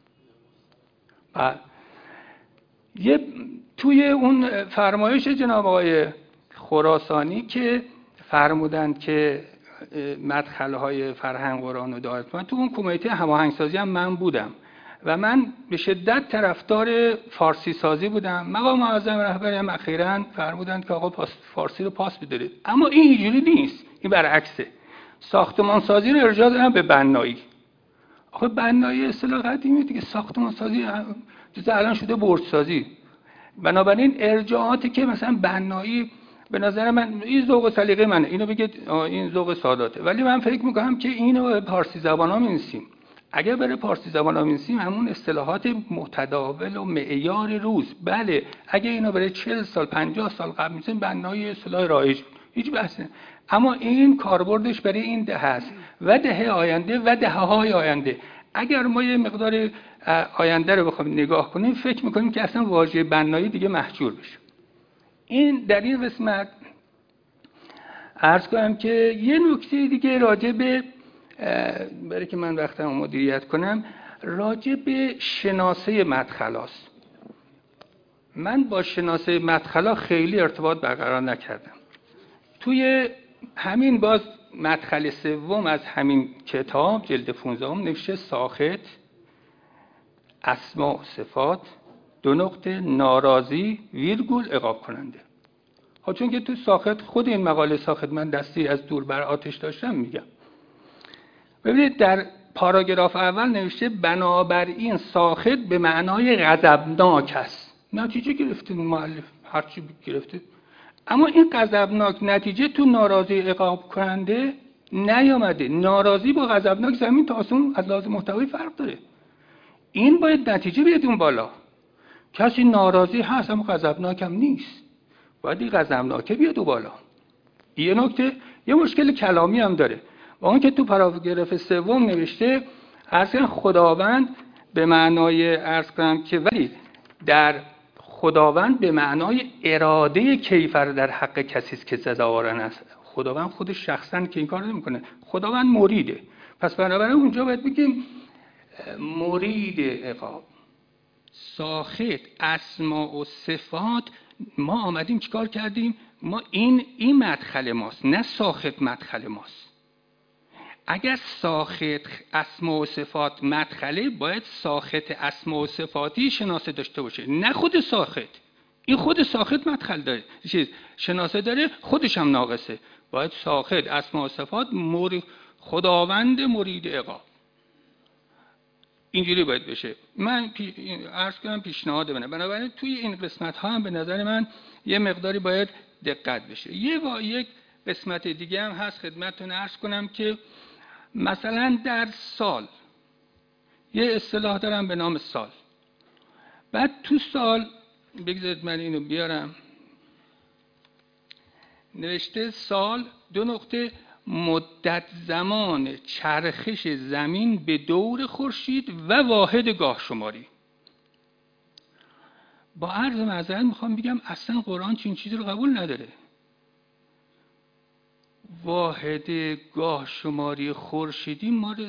یه توی اون فرمایش جناب آقای خراسانی که فرمودند که مدخل‌های فرهنگ قرآن و دعایت، من تو اون کمیته هماهنگسازی هم من بودم و من به شدت طرفدار فارسی سازی بودم. مقام معظم رهبری هم اخیراً فرمودند که آقا فارسی رو پاس بدارید. اما این اینجوری نیست، این برعکسه. ساختمان سازی رو ارجاع دادن به بنایی. آخه بنایی اصطلاح قدیمی دیگه، ساختمان سازی جزء الان شده برج سازی. بنابراین ارجاعاتی که مثلا بنایی، به نظر من این ذوق و سلیقه منه، اینو بگید این ذوق ساداته، ولی من فکر میکنم که اینو پارسی زبان‌ها می‌نویسیم. اگر برای پارسی زبان‌ها می‌نویسیم همون اصطلاحات متداول و معیار روز، بله اگه اینو برای 40 سال 50 سال قبل می‌نویسیم بنایی اصطلاح رایج، هیچ بحثی. اما این کاربردش برای این دهه است و دهه آینده و دهه‌های آینده. اگر ما یه مقدار آینده رو بخوایم نگاه کنیم، فکر می‌کنیم که اصلا واژه بنایی دیگه محجور بشه. این در این قسمت عرض کنم که یه نکته دیگه راجع به برای که من وقتم مدیریت کنم، راجع به شناسه مدخلاست. من با شناسه مدخلا خیلی ارتباط برقرار نکردم. توی همین باز مدخل سوم از همین کتاب جلد 15 نوشته ساخط، اسماء و صفات، ناراضی ویرگول عقاب کننده. ها چون که تو ساخط، خود این مقاله ساخط من دستی از دور بر آتش داشتم میگم. ببینید در پاراگراف اول نوشته بنابراین ساخط به معنای غضبناک است. نتیجه گرفته مؤلف، هرچی گرفته. اما این غضبناک نتیجه تو ناراضی عقاب کننده نیامده. ناراضی با غضبناک زمین تا آسمون از لحاظ محتوایی فرق داره. این باید نتیجه بیاد اون بالا. کسی ناراضی هست اما غضبناک هم نیست، باید این غضبناکه بیاد اون بالا. یه نکته، یه مشکل کلامی هم داره. با اون که تو پاراگراف سوم نوشته اصلا خداوند به معنای عرض کنم که ولی در خداوند به معنای اراده کیفر در حق کسی است که سزاوارن است. خداوند خودش شخصا که این کار نمیکنه، خداوند مریده. پس بنابراین اونجا باید بگیم مرید عقاب، ساخط، اسماء و صفات. ما آمدیم چیکار کردیم؟ ما این مدخل ماست، نه ساخط مدخل ماست. اگر ساخط اسماء و صفات مدخله، باید ساخط اسماء و صفاتی شناسه داشته باشه، نه خود ساخط. این خود ساخط مدخل داره، شناسه داره، خودش هم ناقصه. باید ساخط اسماء و صفات خداوند مرید عقاب، اینجوری باید بشه. من عرض کنم پیشنهاد منه. بنابراین توی این قسمت ها هم به نظر من یه مقداری باید دقت بشه. یک قسمت دیگه هم هست خدمتتون عرض کنم که مثلا در سال یه اصطلاح دارم به نام سال. بعد تو سال بگذارید من اینو بیارم، نوشته سال 2 نقطه مدت زمان چرخش زمین به دور خورشید و واحد گاه شماری. با عرض معذرت میخوام بگم اصلا قرآن چنین چیزی رو قبول نداره. واحد گاه شماری خورشیدی مال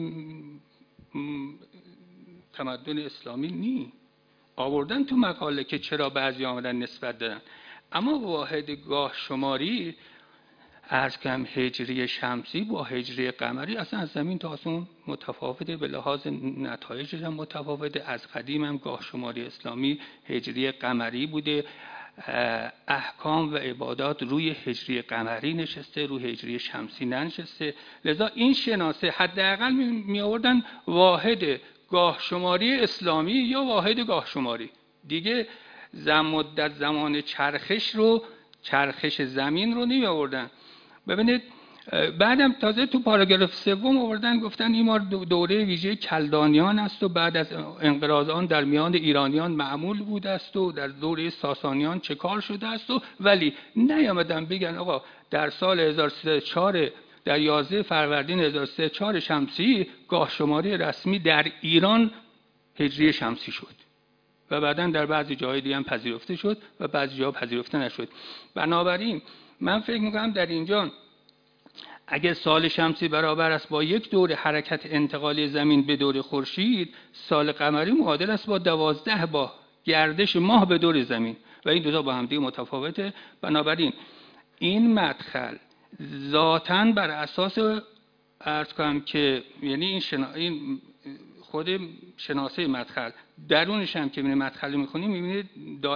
تمدن اسلامی نی. آوردن تو مقاله که چرا بعضی آمدن نسبت دادن، اما واحد گاه شماری عرض کنم هجری شمسی با هجری قمری اصلا از زمین تا آسمون متفاوته، به لحاظ نتایجش هم متفاوته. از قدیم هم گاه شماری اسلامی هجری قمری بوده، احکام و عبادات روی هجری قمری نشسته، روی هجری شمسی ننشسته. لذا این شناسه حداقل می آوردن واحد گاه شماری اسلامی یا واحد گاه شماری دیگه. مدت زمان چرخش زمین رو نمی آوردن. ببینید بعدم تازه تو پاراگراف 3 آوردن گفتن این ما دوره ویژه کلدانیان است و بعد از انقراض آن در میان ایرانیان معمول بوده است و در دوره ساسانیان چه کار شده است و ولی نیامدن بگن آقا در سال 1304 در 11 فروردین 1304 شمسی گاه شماری رسمی در ایران هجری شمسی شد و بعداً در بعضی جاهای دیگه هم پذیرفته شد و بعضی جاها پذیرفته نشد. بنابراین من فکر می‌کنم در اینجا اگر سال شمسی برابر است با یک دور حرکت انتقالی زمین به دور خورشید، سال قمری معادل است با 12 با گردش ماه به دور زمین و این دو تا با هم دیگه متفاوته. بنابراین این مدخل ذاتاً بر اساس عرض کنم که یعنی این خود شناسه مدخل درونش هم که مدخل می‌خونیم می‌بینید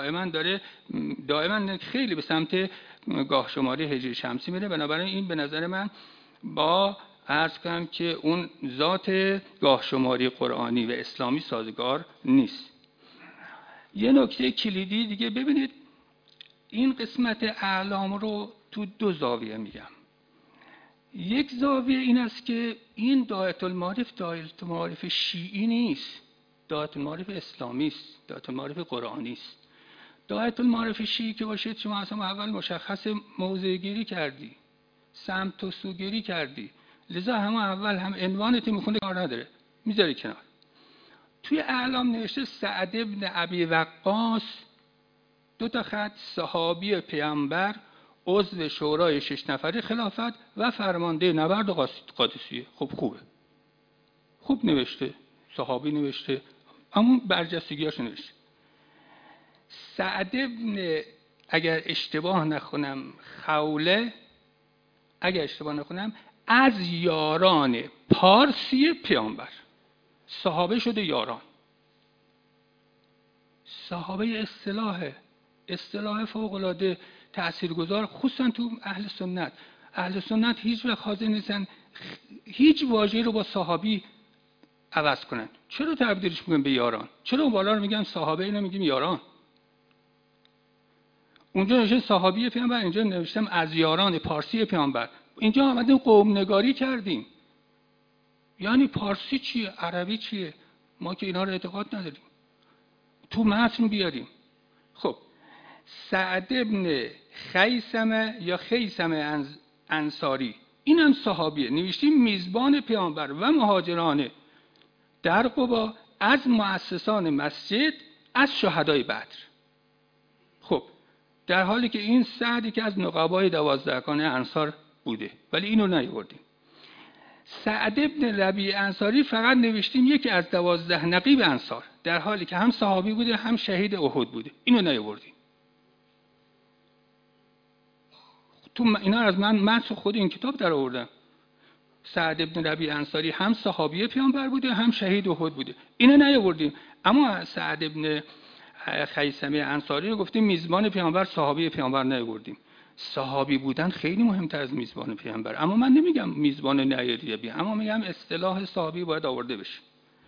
دائما خیلی به سمت گاه شماری هجری شمسی میره. بنابراین این به نظر من با عرض کنم که اون ذات گاه شماری قرآنی و اسلامی سازگار نیست. یه نکته کلیدی دیگه ببینید، این قسمت اعلام رو تو 2 زاویه میگم. یک زاویه این است که این دایره المعارف شیعی نیست، دایره المعارف اسلامی است، دایره المعارف قرآنی است. دایره المعارف شیعی که باشید شما اصلا اول مشخص موضع گیری کردی، سمت و سوگیری کردی، لذا اول هم عنوانت میخونه کار نداره، میذاری کنار. توی اعلام نوشته سعد ابن ابی وقاص 2 تا خط، صحابی پیامبر، عضو شورای 6 نفره خلافت و فرمانده نبرد قادسیه. خب خوب نوشته، صحابی نوشته، اما برجستگیاش نوشته. سعد ابن اگر اشتباه نکنم خوله، اگر اشتباه نکنم از یاران پارسی پیامبر، صحابه شده یاران. صحابه اصطلاح فوق‌العاده تأثیرگذار، خصوصا تو اهل سنت هیچ وقت حاضر نیستن هیچ واژه‌ای رو با صحابی عوض کنن. چرا تبدیلش میگن به یاران؟ چرا اون بالا رو میگن صحابه، اینو میگیم یاران؟ اونجا نوشته صحابی پیامبر، اینجا نوشتم از یاران پارسی پیامبر. اینجا آمدیم قوم نگاری کردیم. یعنی پارسی چیه؟ عربی چیه؟ ما که اینا رو اعتقاد نداریم. تو متن بیاریم. خب سعد ابن خیثمه انصاری، اینم صحابیه، نوشتیم میزبان پیامبر و مهاجران در قبا از مؤسسان مسجد، از شهدای بدر. خب در حالی که این سعدی که از نقبای 12 گانه انصار بوده، ولی اینو نیاوردیم. سعد بن ربیع انصاری فقط نوشتیم یکی از 12 نقیب انصار، در حالی که هم صحابی بوده هم شهید احد بوده. اینو نیاوردیم. تو اینا از من خود این کتاب در آوردم. سعد بن ربیع انصاری هم صحابی پیامبر بوده هم شهید احد بوده. اینو نیاوردیم. اما سعد بن خیثمه انصاری رو گفتیم میزبان پیامبر، صحابی پیامبر نیاوردیم. صحابی بودن خیلی مهمتر از میزبان پیامبر. اما من نمیگم میزبان نیاریه بیا، اما میگم اصطلاح صحابی باید آورده بشه.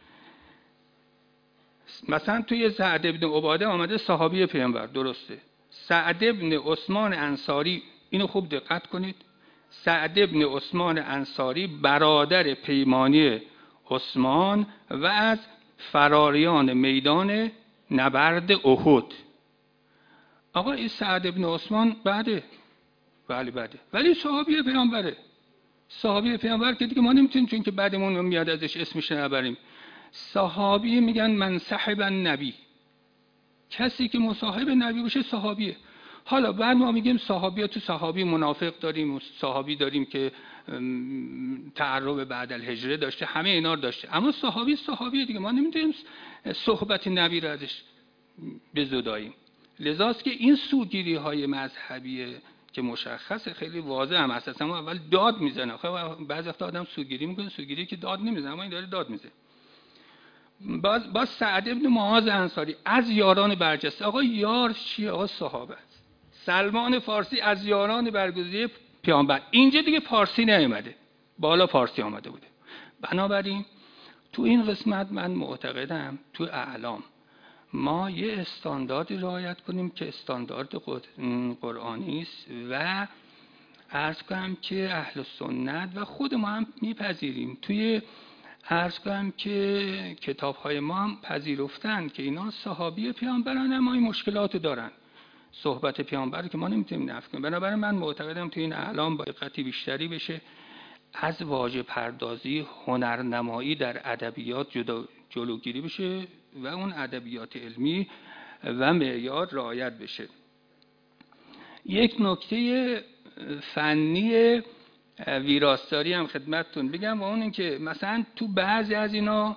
مثلا توی سعد بن عباده آمده صحابی پیامبر، درسته. سعد بن عثمان انصاری، اینو خوب دقت کنید، سعد بن عثمان انصاری برادر پیمانی عثمان و از فراریان میدان نبرد احد. آقا این سعد بن عثمان بعده، بله، ولی صحابی پیامبره. صحابی پیامبر که دیگه ما نمیتونیم چون که بعدمون میاد ازش اسمش نبریم. صحابی میگن من صاحب النبی، کسی که مصاحب نبی باشه صحابیه. حالا بعد ما میگیم صحابی، تو صحابی منافق داریم و صحابی داریم که تعرب بعد الهجره داشته، همه اینا رو داشته، اما صحابی دیگه، ما نمیتونیم صحبت نبی رو ازش بزداییم. لذاست که این سوگیری های مذهبی که مشخصه خیلی واضح هم هست. اصلا اول داد میزنه. خب بعضی وقتا آدم سوگیری میکنه، سوگیری که داد نمیزنه، اما این داره داد میزنه. باز سعد ابن معاذ انصاری از یاران برجسته. آقا یار چیه؟ آقا صحابه است. سلمان فارسی از یاران برگزیده پیامبر. اینجا دیگه فارسی نیامده، بالا فارسی آمده بوده. بنابراین تو این قسمت من معتقدم تو اعلام ما یه استانداردی رعایت کنیم که استاندارد قرآنی است و عرض کنم که اهل سنت و خود ما هم میپذیریم. توی عرض کنم که کتاب‌های ما هم پذیرفتن که اینا صحابی پیامبران، اما این مشکلاتو دارن. صحبت پیامبر که ما نمیتونیم نفی کنیم. بنابراین من معتقدم توی این اعلام با دقتی بیشتری بشه، از واژه پردازی، هنرنمایی در ادبیات جلوگیری بشه و اون ادبیات علمی و معیار رعایت بشه. یک نکته فنی ویراستاری هم خدمتتون بگم و اون این که مثلا تو بعضی از اینا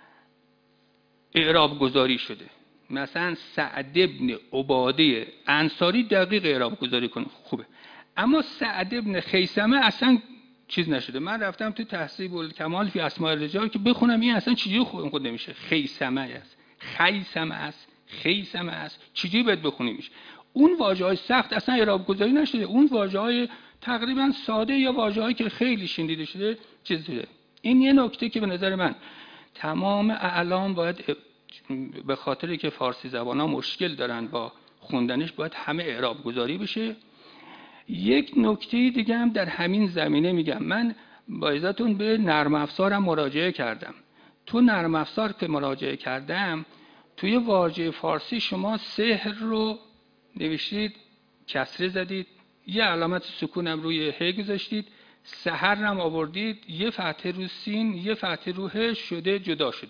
اعراب گذاری شده. مثلا سعد ابن عباده انصاری دقیق اعراب گذاری کنه خوبه، اما سعد ابن خیثمه اصلا چیز نشده. من رفتم تو تحصیل الکمال فی اسماء الرجال که بخونم این اصلا چجوری خود نمیشه. خیثمه است چجوری باید بخونیمش؟ اون واژه‌های سخت اصلا اعراب گذاری نشده، اون واژه‌های تقریبا ساده یا واژه‌هایی که خیلی شنیده شده چیز شده. این یه نکته که به نظر من تمام اعلام باید، به خاطری که فارسی زبان‌ها مشکل دارن با خوندنش، باید همه اعراب گذاری بشه. یک نکته دیگه هم در همین زمینه میگم، من با اجازهتون به نرم افزارم مراجعه کردم. تو نرم افزار که مراجعه کردم، توی واژه فارسی شما سحر رو نوشتید کسره زدید، یه علامت سکونم روی ه گذاشتید، سحر هم آوردید، یه فتحه رو سین، یه فتحه رو ه شده، جدا شده.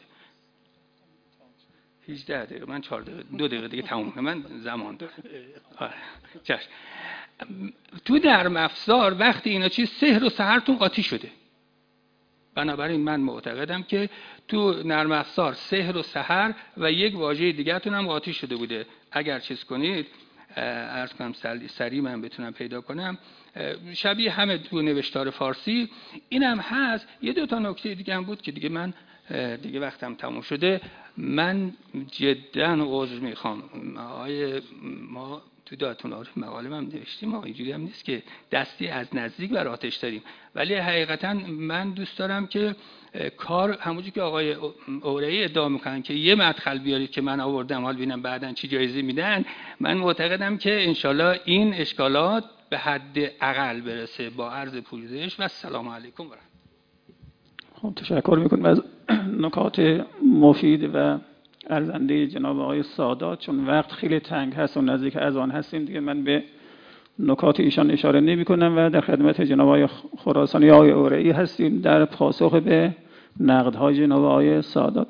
18 دقیقه، من 4 دقیقه، 2 دقیقه دیگه تموم کنم، من زمان دارم. چشم. تو نرم افزار وقتی اینا چیز سحر و سحرتون قاطی شده. بنابراین من معتقدم که تو نرم افزار سحر و سحر و یک واژه دیگه تون هم قاطی شده بوده. اگر چیز کنید، عرض کنم سریع من بتونم پیدا کنم، شبیه همه تو نوشتار فارسی اینم هست. یه دو تا نکته دیگه هم بود که دیگه من دیگه وقتم تموم شده. من جدا عذر میخوام. ما تو دایتون عارف مقاله هم نوشتیم، ما اینجوری هم نیست که دستی از نزدیک بر آتش داریم، ولی حقیقتا من دوست دارم که کار همونجوری که آقای اورئی ادعا میکنن که یه مدخل بیارید که من آوردم، حال ببینم بعداً چی جایزه میدن. من معتقدم که انشالله این اشکالات به حد اقل برسه. با عرض پوزش و السلام علیکم و رحمت. خب تشکر میکنم از نکات مفید و ارزنده جناب آقای سادات. چون وقت خیلی تنگ هست و نزدیک اذان هستیم دیگه، من به نکات ایشان اشاره نمی کنم و در خدمت جناب آقای خراسانی آقای اورئی هستیم در پاسخ به نقدهای جناب آقای سادات.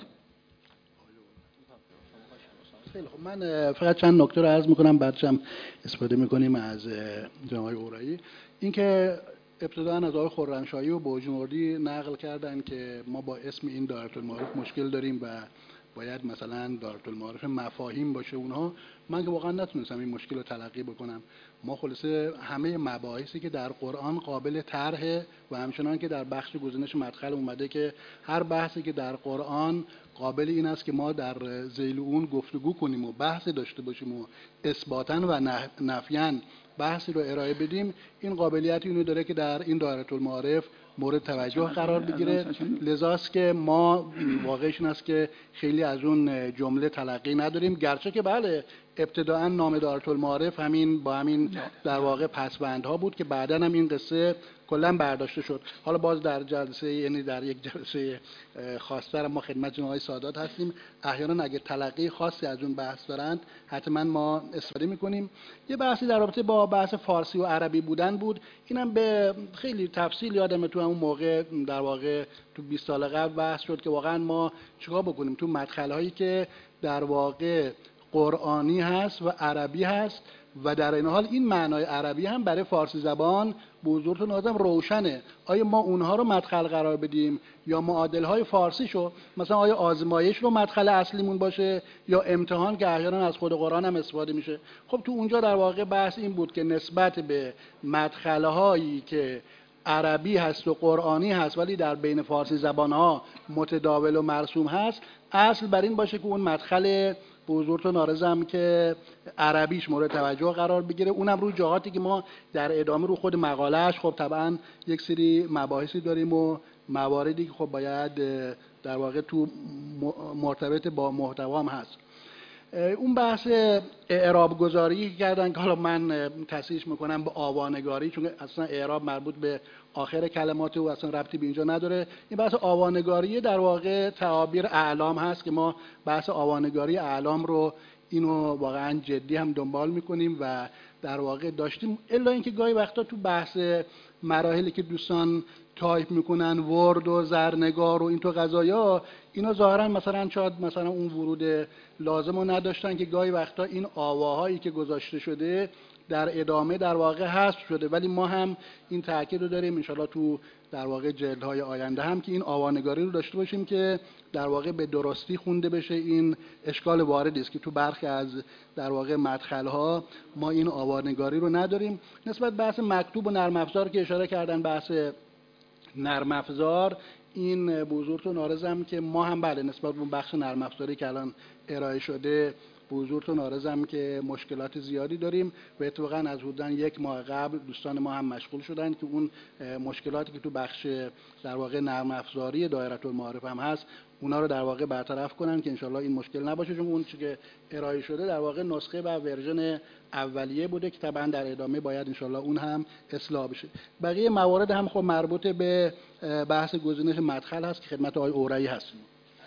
خیلی خب، من فقط چند نکته رو عرض میکنم، بعدش هم استفاده میکنیم از جناب آقای اورایی. اینکه ابتداً از آقای خرمشاهی و بوجنوردی نقل کردن که ما با اسم این دایرةالمعارف مشکل داریم و باید مثلا دایرةالمعارف مفاهیم باشه اونها. من که واقعا نتونستم این مشکل رو تلقی بکنم. ما خلاصه همه مباحثی که در قرآن قابل طرحه و همچنان که در بخش گزینش مدخل اومده که هر بحثی که در قرآن قابل این است که ما در ذیل اون گفتگو کنیم و بحث داشته باشیم و اثباتاً و نفیاً بحثی رو ارائه بدیم، این قابلیت اینو داره که در این دایرةالمعارف مورد توجه قرار بگیره. لذاست که ما واقعش این است که خیلی از اون جمله تلقی نداریم، گرچه که بله ابتداءً نام دایرةالمعارف همین با همین در واقع پسوندها بود که بعداً هم این قصه کلا برداشته شد. حالا باز در جلسه، یعنی در یک جلسه خاص‌تر ما خدمت جناب آقای سادات هستیم، احیانا اگه تلقی خاصی از اون بحث دارند حتما ما استفاده می‌کنیم. یه بحثی در رابطه با بحث فارسی و عربی بودن بود، اینم به خیلی تفصیل یادمه تو اون موقع در واقع تو 20 سال قبل بحث شد که واقعا ما چیکار بکنیم تو مدخل‌هایی که در واقع قرآنی هست و عربی هست و در این حال این معنای عربی هم برای فارسی زبان به حضورتون آدم روشنه. آیا ما اونها رو مدخل قرار بدیم یا معادل‌های فارسی شو، مثلا آیا آزمایش رو مدخل اصلیمون باشه یا امتحان که احیانا از خود قرآن هم استفاده میشه؟ خب تو اونجا در واقع بحث این بود که نسبت به مدخل‌هایی که عربی هست و قرآنی هست ولی در بین فارسی زبان‌ها متداول و مرسوم هست، اصل بر این باشه که اون مدخل به حضورتون عرضم که عربیش مورد توجه قرار بگیره، اونم رو جهاتی که ما در ادامه رو خود مقالهش خب طبعا یک سری مباحثی داریم و مواردی که خب باید در واقع تو مرتبط با محتوا هم هست. اون بحث اعراب گذاری کردن که حالا من تصحیحش میکنم به آوانگاری، چون اصلا اعراب مربوط به آخر کلمات و اصلا ربطی به اینجا نداره. این بحث آوانگاری در واقع تعابیر اعلام هست که ما بحث آوانگاری اعلام رو اینو واقعا جدی هم دنبال میکنیم و در واقع داشتیم، الا اینکه گاهی وقتا تو بحث مراحلی که دوستان تایپ میکنن ورد و زرنگار و این تو قضایا، اینا ظاهرا مثلا شاید مثلا اون ورود لازم رو نداشتن که گاهی وقتا این آواهایی که گذاشته شده در ادامه در واقع حذف شده، ولی ما هم این تاکید رو داریم انشالله تو در واقع جلدهای آینده هم که این آوانگاری رو داشته باشیم که در واقع به درستی خونده بشه. این اشکال واردی است که تو برخی از در واقع مدخل‌ها ما این آوانگاری رو نداریم. نسبت بحث مکتوب و نرم افزار که اشاره کردن، بحث نرم افزار این به حضورتون عرضم که ما هم بله نسبت به بخش نرم افزاری که الان ارائه شده به حضورتون عرضم که مشکلات زیادی داریم و اتفاقا از حدوداً یک ماه قبل دوستان ما هم مشغول شدن که اون مشکلاتی که تو بخش در واقع نرم افزاری دایرةالمعارف هم هست اونا رو در واقع برطرف کنن که انشالله این مشکل نباشه، چون اون چیزی که ارائه شده در واقع نسخه و ورژن اولیه بوده که طبعا در ادامه باید انشالله اون هم اصلاح بشه. بقیه موارد هم خب مربوط به بحث گزینش مدخل هست که خدمت آقای اورایی هستیم.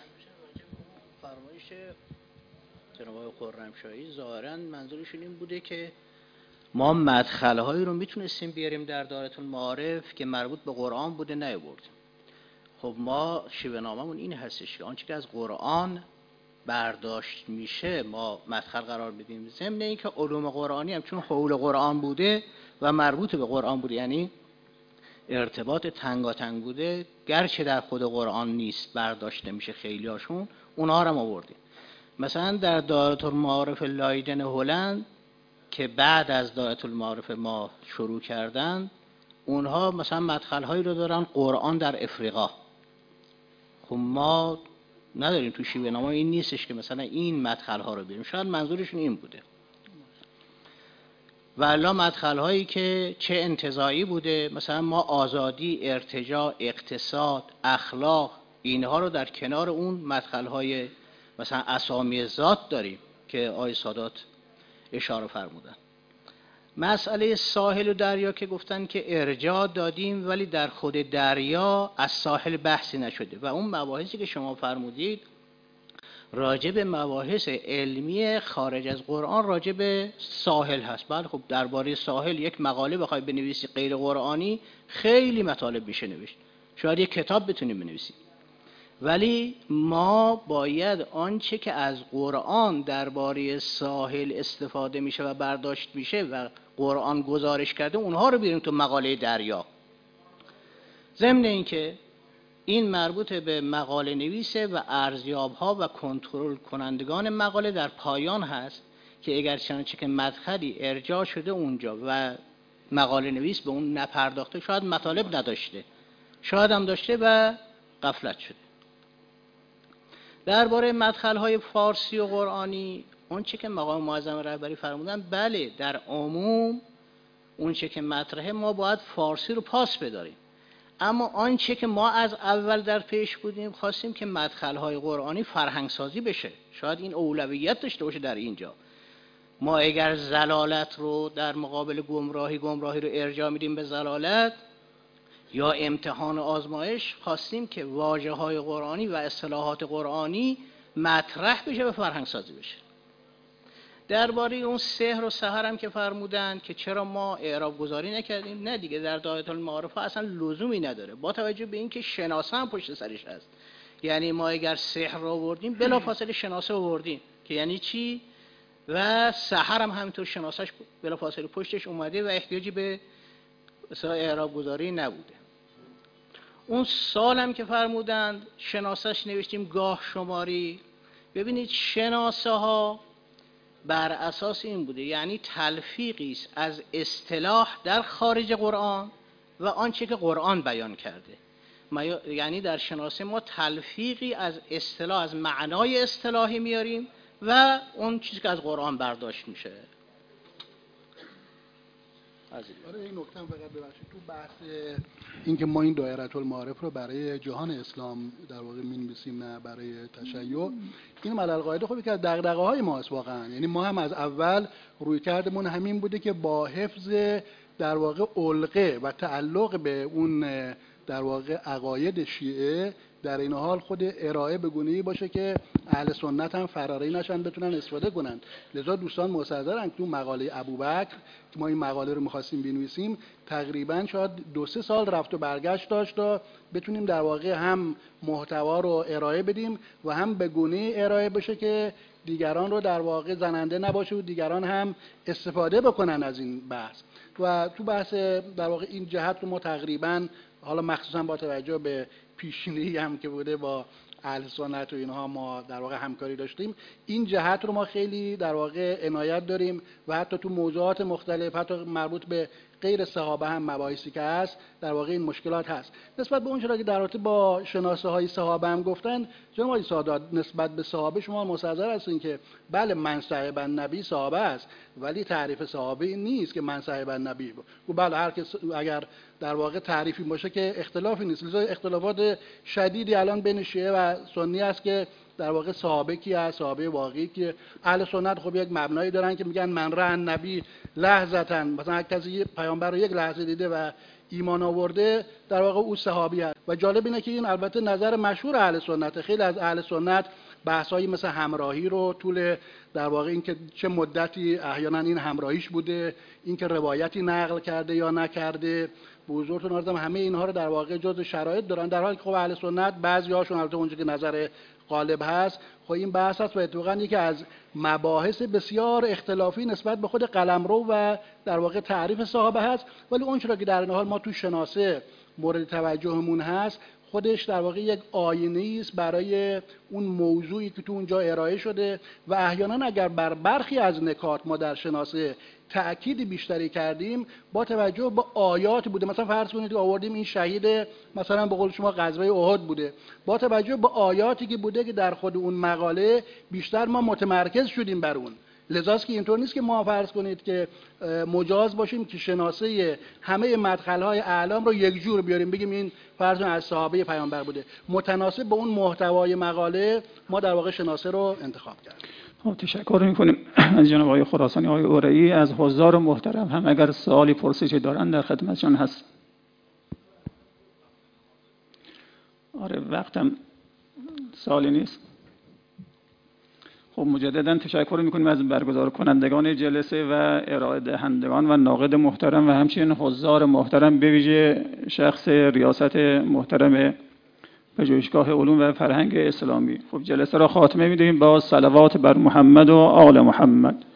فرمایش جناب آقای خرمشاهی ظاهراً منظورشون این بوده که ما مدخل‌هایی رو میتونستیم بیاریم در دایرةالمعارف که مربوط به قرآن بوده نیاوردیم. خب ما شیوه ناممون این هستش که آنچه که از قرآن برداشت میشه ما مدخل قرار بدیم، ضمن اینکه علوم قرآنی هم چون حول قرآن بوده و مربوط به قرآن بوده، یعنی ارتباط تنگاتنگ بوده، گرچه در خود قرآن نیست برداشت نمیشه خیلی هاشون، اونها رو هم آوردیم. مثلا در دایرةالمعارف لایدن هلند که بعد از دایرةالمعارف ما شروع کردن، اونها مثلا مدخل‌هایی رو دارن قرآن در افریقا. خب ما نداریم تو شیوه نما این نیستش که مثلا این مدخل‌ها رو بیاریم، شاید منظورشون این بوده. و الا مدخل‌هایی که چه انتزاعی بوده، مثلا ما آزادی، ارتجاع، اقتصاد، اخلاق، اینها رو در کنار اون مدخل‌های مثلا اسامی ذات داریم که آقای سادات اشاره فرمودن. مسئله ساحل و دریا که گفتن که ارجاع دادیم ولی در خود دریا از ساحل بحثی نشده و اون مباحثی که شما فرمودید راجع به مباحث علمی خارج از قرآن راجع به ساحل هست. بله خب درباره ساحل یک مقاله بخوای بنویسی غیر قرآنی خیلی مطالب میشه نوشت، شاید یک کتاب بتونیم بنویسیم. ولی ما باید آنچه که از قرآن درباره ساحل استفاده میشه و برداشت میشه و قرآن گزارش کرده اونها رو بیاریم تو مقاله دریا. ضمن اینکه این مربوط به مقاله نویسه و ارزیاب ها و کنترل کنندگان مقاله در پایان هست که اگر چنانچه که مدخلی ارجاع شده اونجا و مقاله نویس به اون نپرداخته، شاید مطالب نداشته، شاید هم داشته و غفلت شده. درباره مدخل‌های فارسی و قرآنی اون چه که مقام معظم رهبری فرمودن، بله در عموم اون چه که مطرحه ما باید فارسی رو پاس بداریم، اما آنچه که ما از اول در پیش بودیم خواستیم که مدخل‌های قرآنی فرهنگسازی بشه. شاید این اولویت داشته باشه در اینجا. ما اگر ضلالت رو در مقابل گمراهی رو ارجاع میدیم به ضلالت یا امتحان و آزمایش، خواستیم که واژه‌های قرآنی و اصطلاحات قرآنی مطرح بشه و فرهنگسازی بشه. درباره اون سحر و سحر هم که فرمودن که چرا ما اعراب گذاری نکردیم، نه دیگه در دایره المعارف اصلا لزومی نداره، با توجه به اینکه شناسه هم پشت سرش هست. یعنی ما اگر سحر رو آوردیم بلافاصله شناسه آوردیم که یعنی چی، و سحر هم همینطور شناسش بلافاصله پشتش اومده و احتیاجی به مثلا اعراب گذاری نبوده. اون سال هم که فرمودند شناسش نوشتیم گاه شماری. ببینید شناسه ها بر اساس این بوده، یعنی تلفیقی است از اصطلاح در خارج قرآن و آنچه که قرآن بیان کرده. یعنی در شناسه ما تلفیقی از اصطلاح، از معنای اصطلاحی میاریم و اون چیزی که از قرآن برداشت میشه. آره این نکته هم فقط ببخشید تو بحث این که ما این دایره المعارف رو برای جهان اسلام در واقع می‌نویسیم نه برای تشیع، این علل قاعده خب که از دغدغه‌های ماست واقعا. یعنی ما هم از اول رویکردمون همین بوده که با حفظ در واقع علقه و تعلق به اون در واقع عقاید شیعه، در این حال خود ارائه به گونه‌ای باشه که اهل سنت هم فراری نشن، بتونن استفاده کنن. لذا دوستان معتذرن که تو مقاله ابوبکر که ما این مقاله رو می‌خواستیم بنویسیم تقریبا شاید 2-3 سال رفت و برگشت داشت تا بتونیم در واقع هم محتوا رو ارائه بدیم و هم به گونه‌ای ارائه بشه که دیگران رو در واقع زننده نباشه و دیگران هم استفاده بکنن از این بحث. و تو بحث در واقع این جهت رو ما تقریبا، حالا مخصوصا با توجه به پیشینه‌ای هم که بوده با اهل سنت و اینها ما در واقع همکاری داشتیم، این جهت رو ما خیلی در واقع عنایت داریم و حتی تو موضوعات مختلف، حتی مربوط به غیر صحابه هم مباحثی که هست در واقع این مشکلات هست. نسبت به اون چیزی که در رابطه با شناسه های صحابه هم گفتن، جناب آقای سادات نسبت به صحابه شما مستحضر هستین که بله من صاحب النبی صحابه است، ولی تعریف صحابه این نیست که من صاحب النبی. و بله هر کس اگر در واقع تعریفی باشه که اختلافی نیست. لذا اختلافات شدیدی الان بین شیعه و سنی است که در واقع صحابه کی است، صحابه واقعی که اهل سنت خب یک مبنایی دارن که میگن من رأى النبی لحظتاً، مثلا هر کسی پیامبر رو یک لحظه دیده و ایمان آورده در واقع او صحابی است. و جالب اینه که این البته نظر مشهور اهل سنت. خیلی از اهل سنت بحثایی مثل همراهی رو طول در واقع این که چه مدتی احیانا این همراهیش بوده، این که روایتی نقل کرده یا نکرده، به حضورتون عرضم همه اینها رو در واقع جزء شرایط دارن، در حالی که خب اهل سنت بعضی‌هاشون البته اونجا که نظر غالب هست خب این بحث هست و اتفاقا یکی از مباحث بسیار اختلافی نسبت به خود قلمرو و در واقع تعریف صحابه هست. ولی اون چرا که در این حال ما تو شناسه مورد توجهمون هست خودش در واقع یک آینه‌ای است برای اون موضوعی که تو اونجا ارائه شده و احیانا اگر بر برخی از نکات ما در شناسه تأکید بیشتری کردیم با توجه به آیات بوده. مثلا فرض کنید آوردیم این شهید مثلا به قول شما غزوه احد بوده، با توجه به آیاتی که بوده که در خود اون مقاله بیشتر ما متمرکز شدیم بر اون. لذاست که اینطور نیست که ما فرض کنید که مجاز باشیم که شناسه همه مدخل‌های اعلام رو یک جور بیاریم بگیم این فرض کنید از صحابه پیامبر بوده. متناسب با اون محتوای مقاله ما در واقع شناسه رو انتخاب کردیم. خب تشکر می‌کنیم از جناب آقای خراسانی، آقای اورئی. از حضار محترم هم اگر سوالی پرسشی دارن در خدمتشون هست. آره وقتم سوالی نیست. خب مجددا تشکر می‌کنیم از برگزار کنندگان جلسه و ارائه دهندگان و ناقد محترم و همچنین حضار محترم، به ویژه شخص ریاست محترم پژوهشگاه علوم و فرهنگ اسلامی. خب جلسه را خاتمه می‌دهیم با صلوات بر محمد و آل محمد.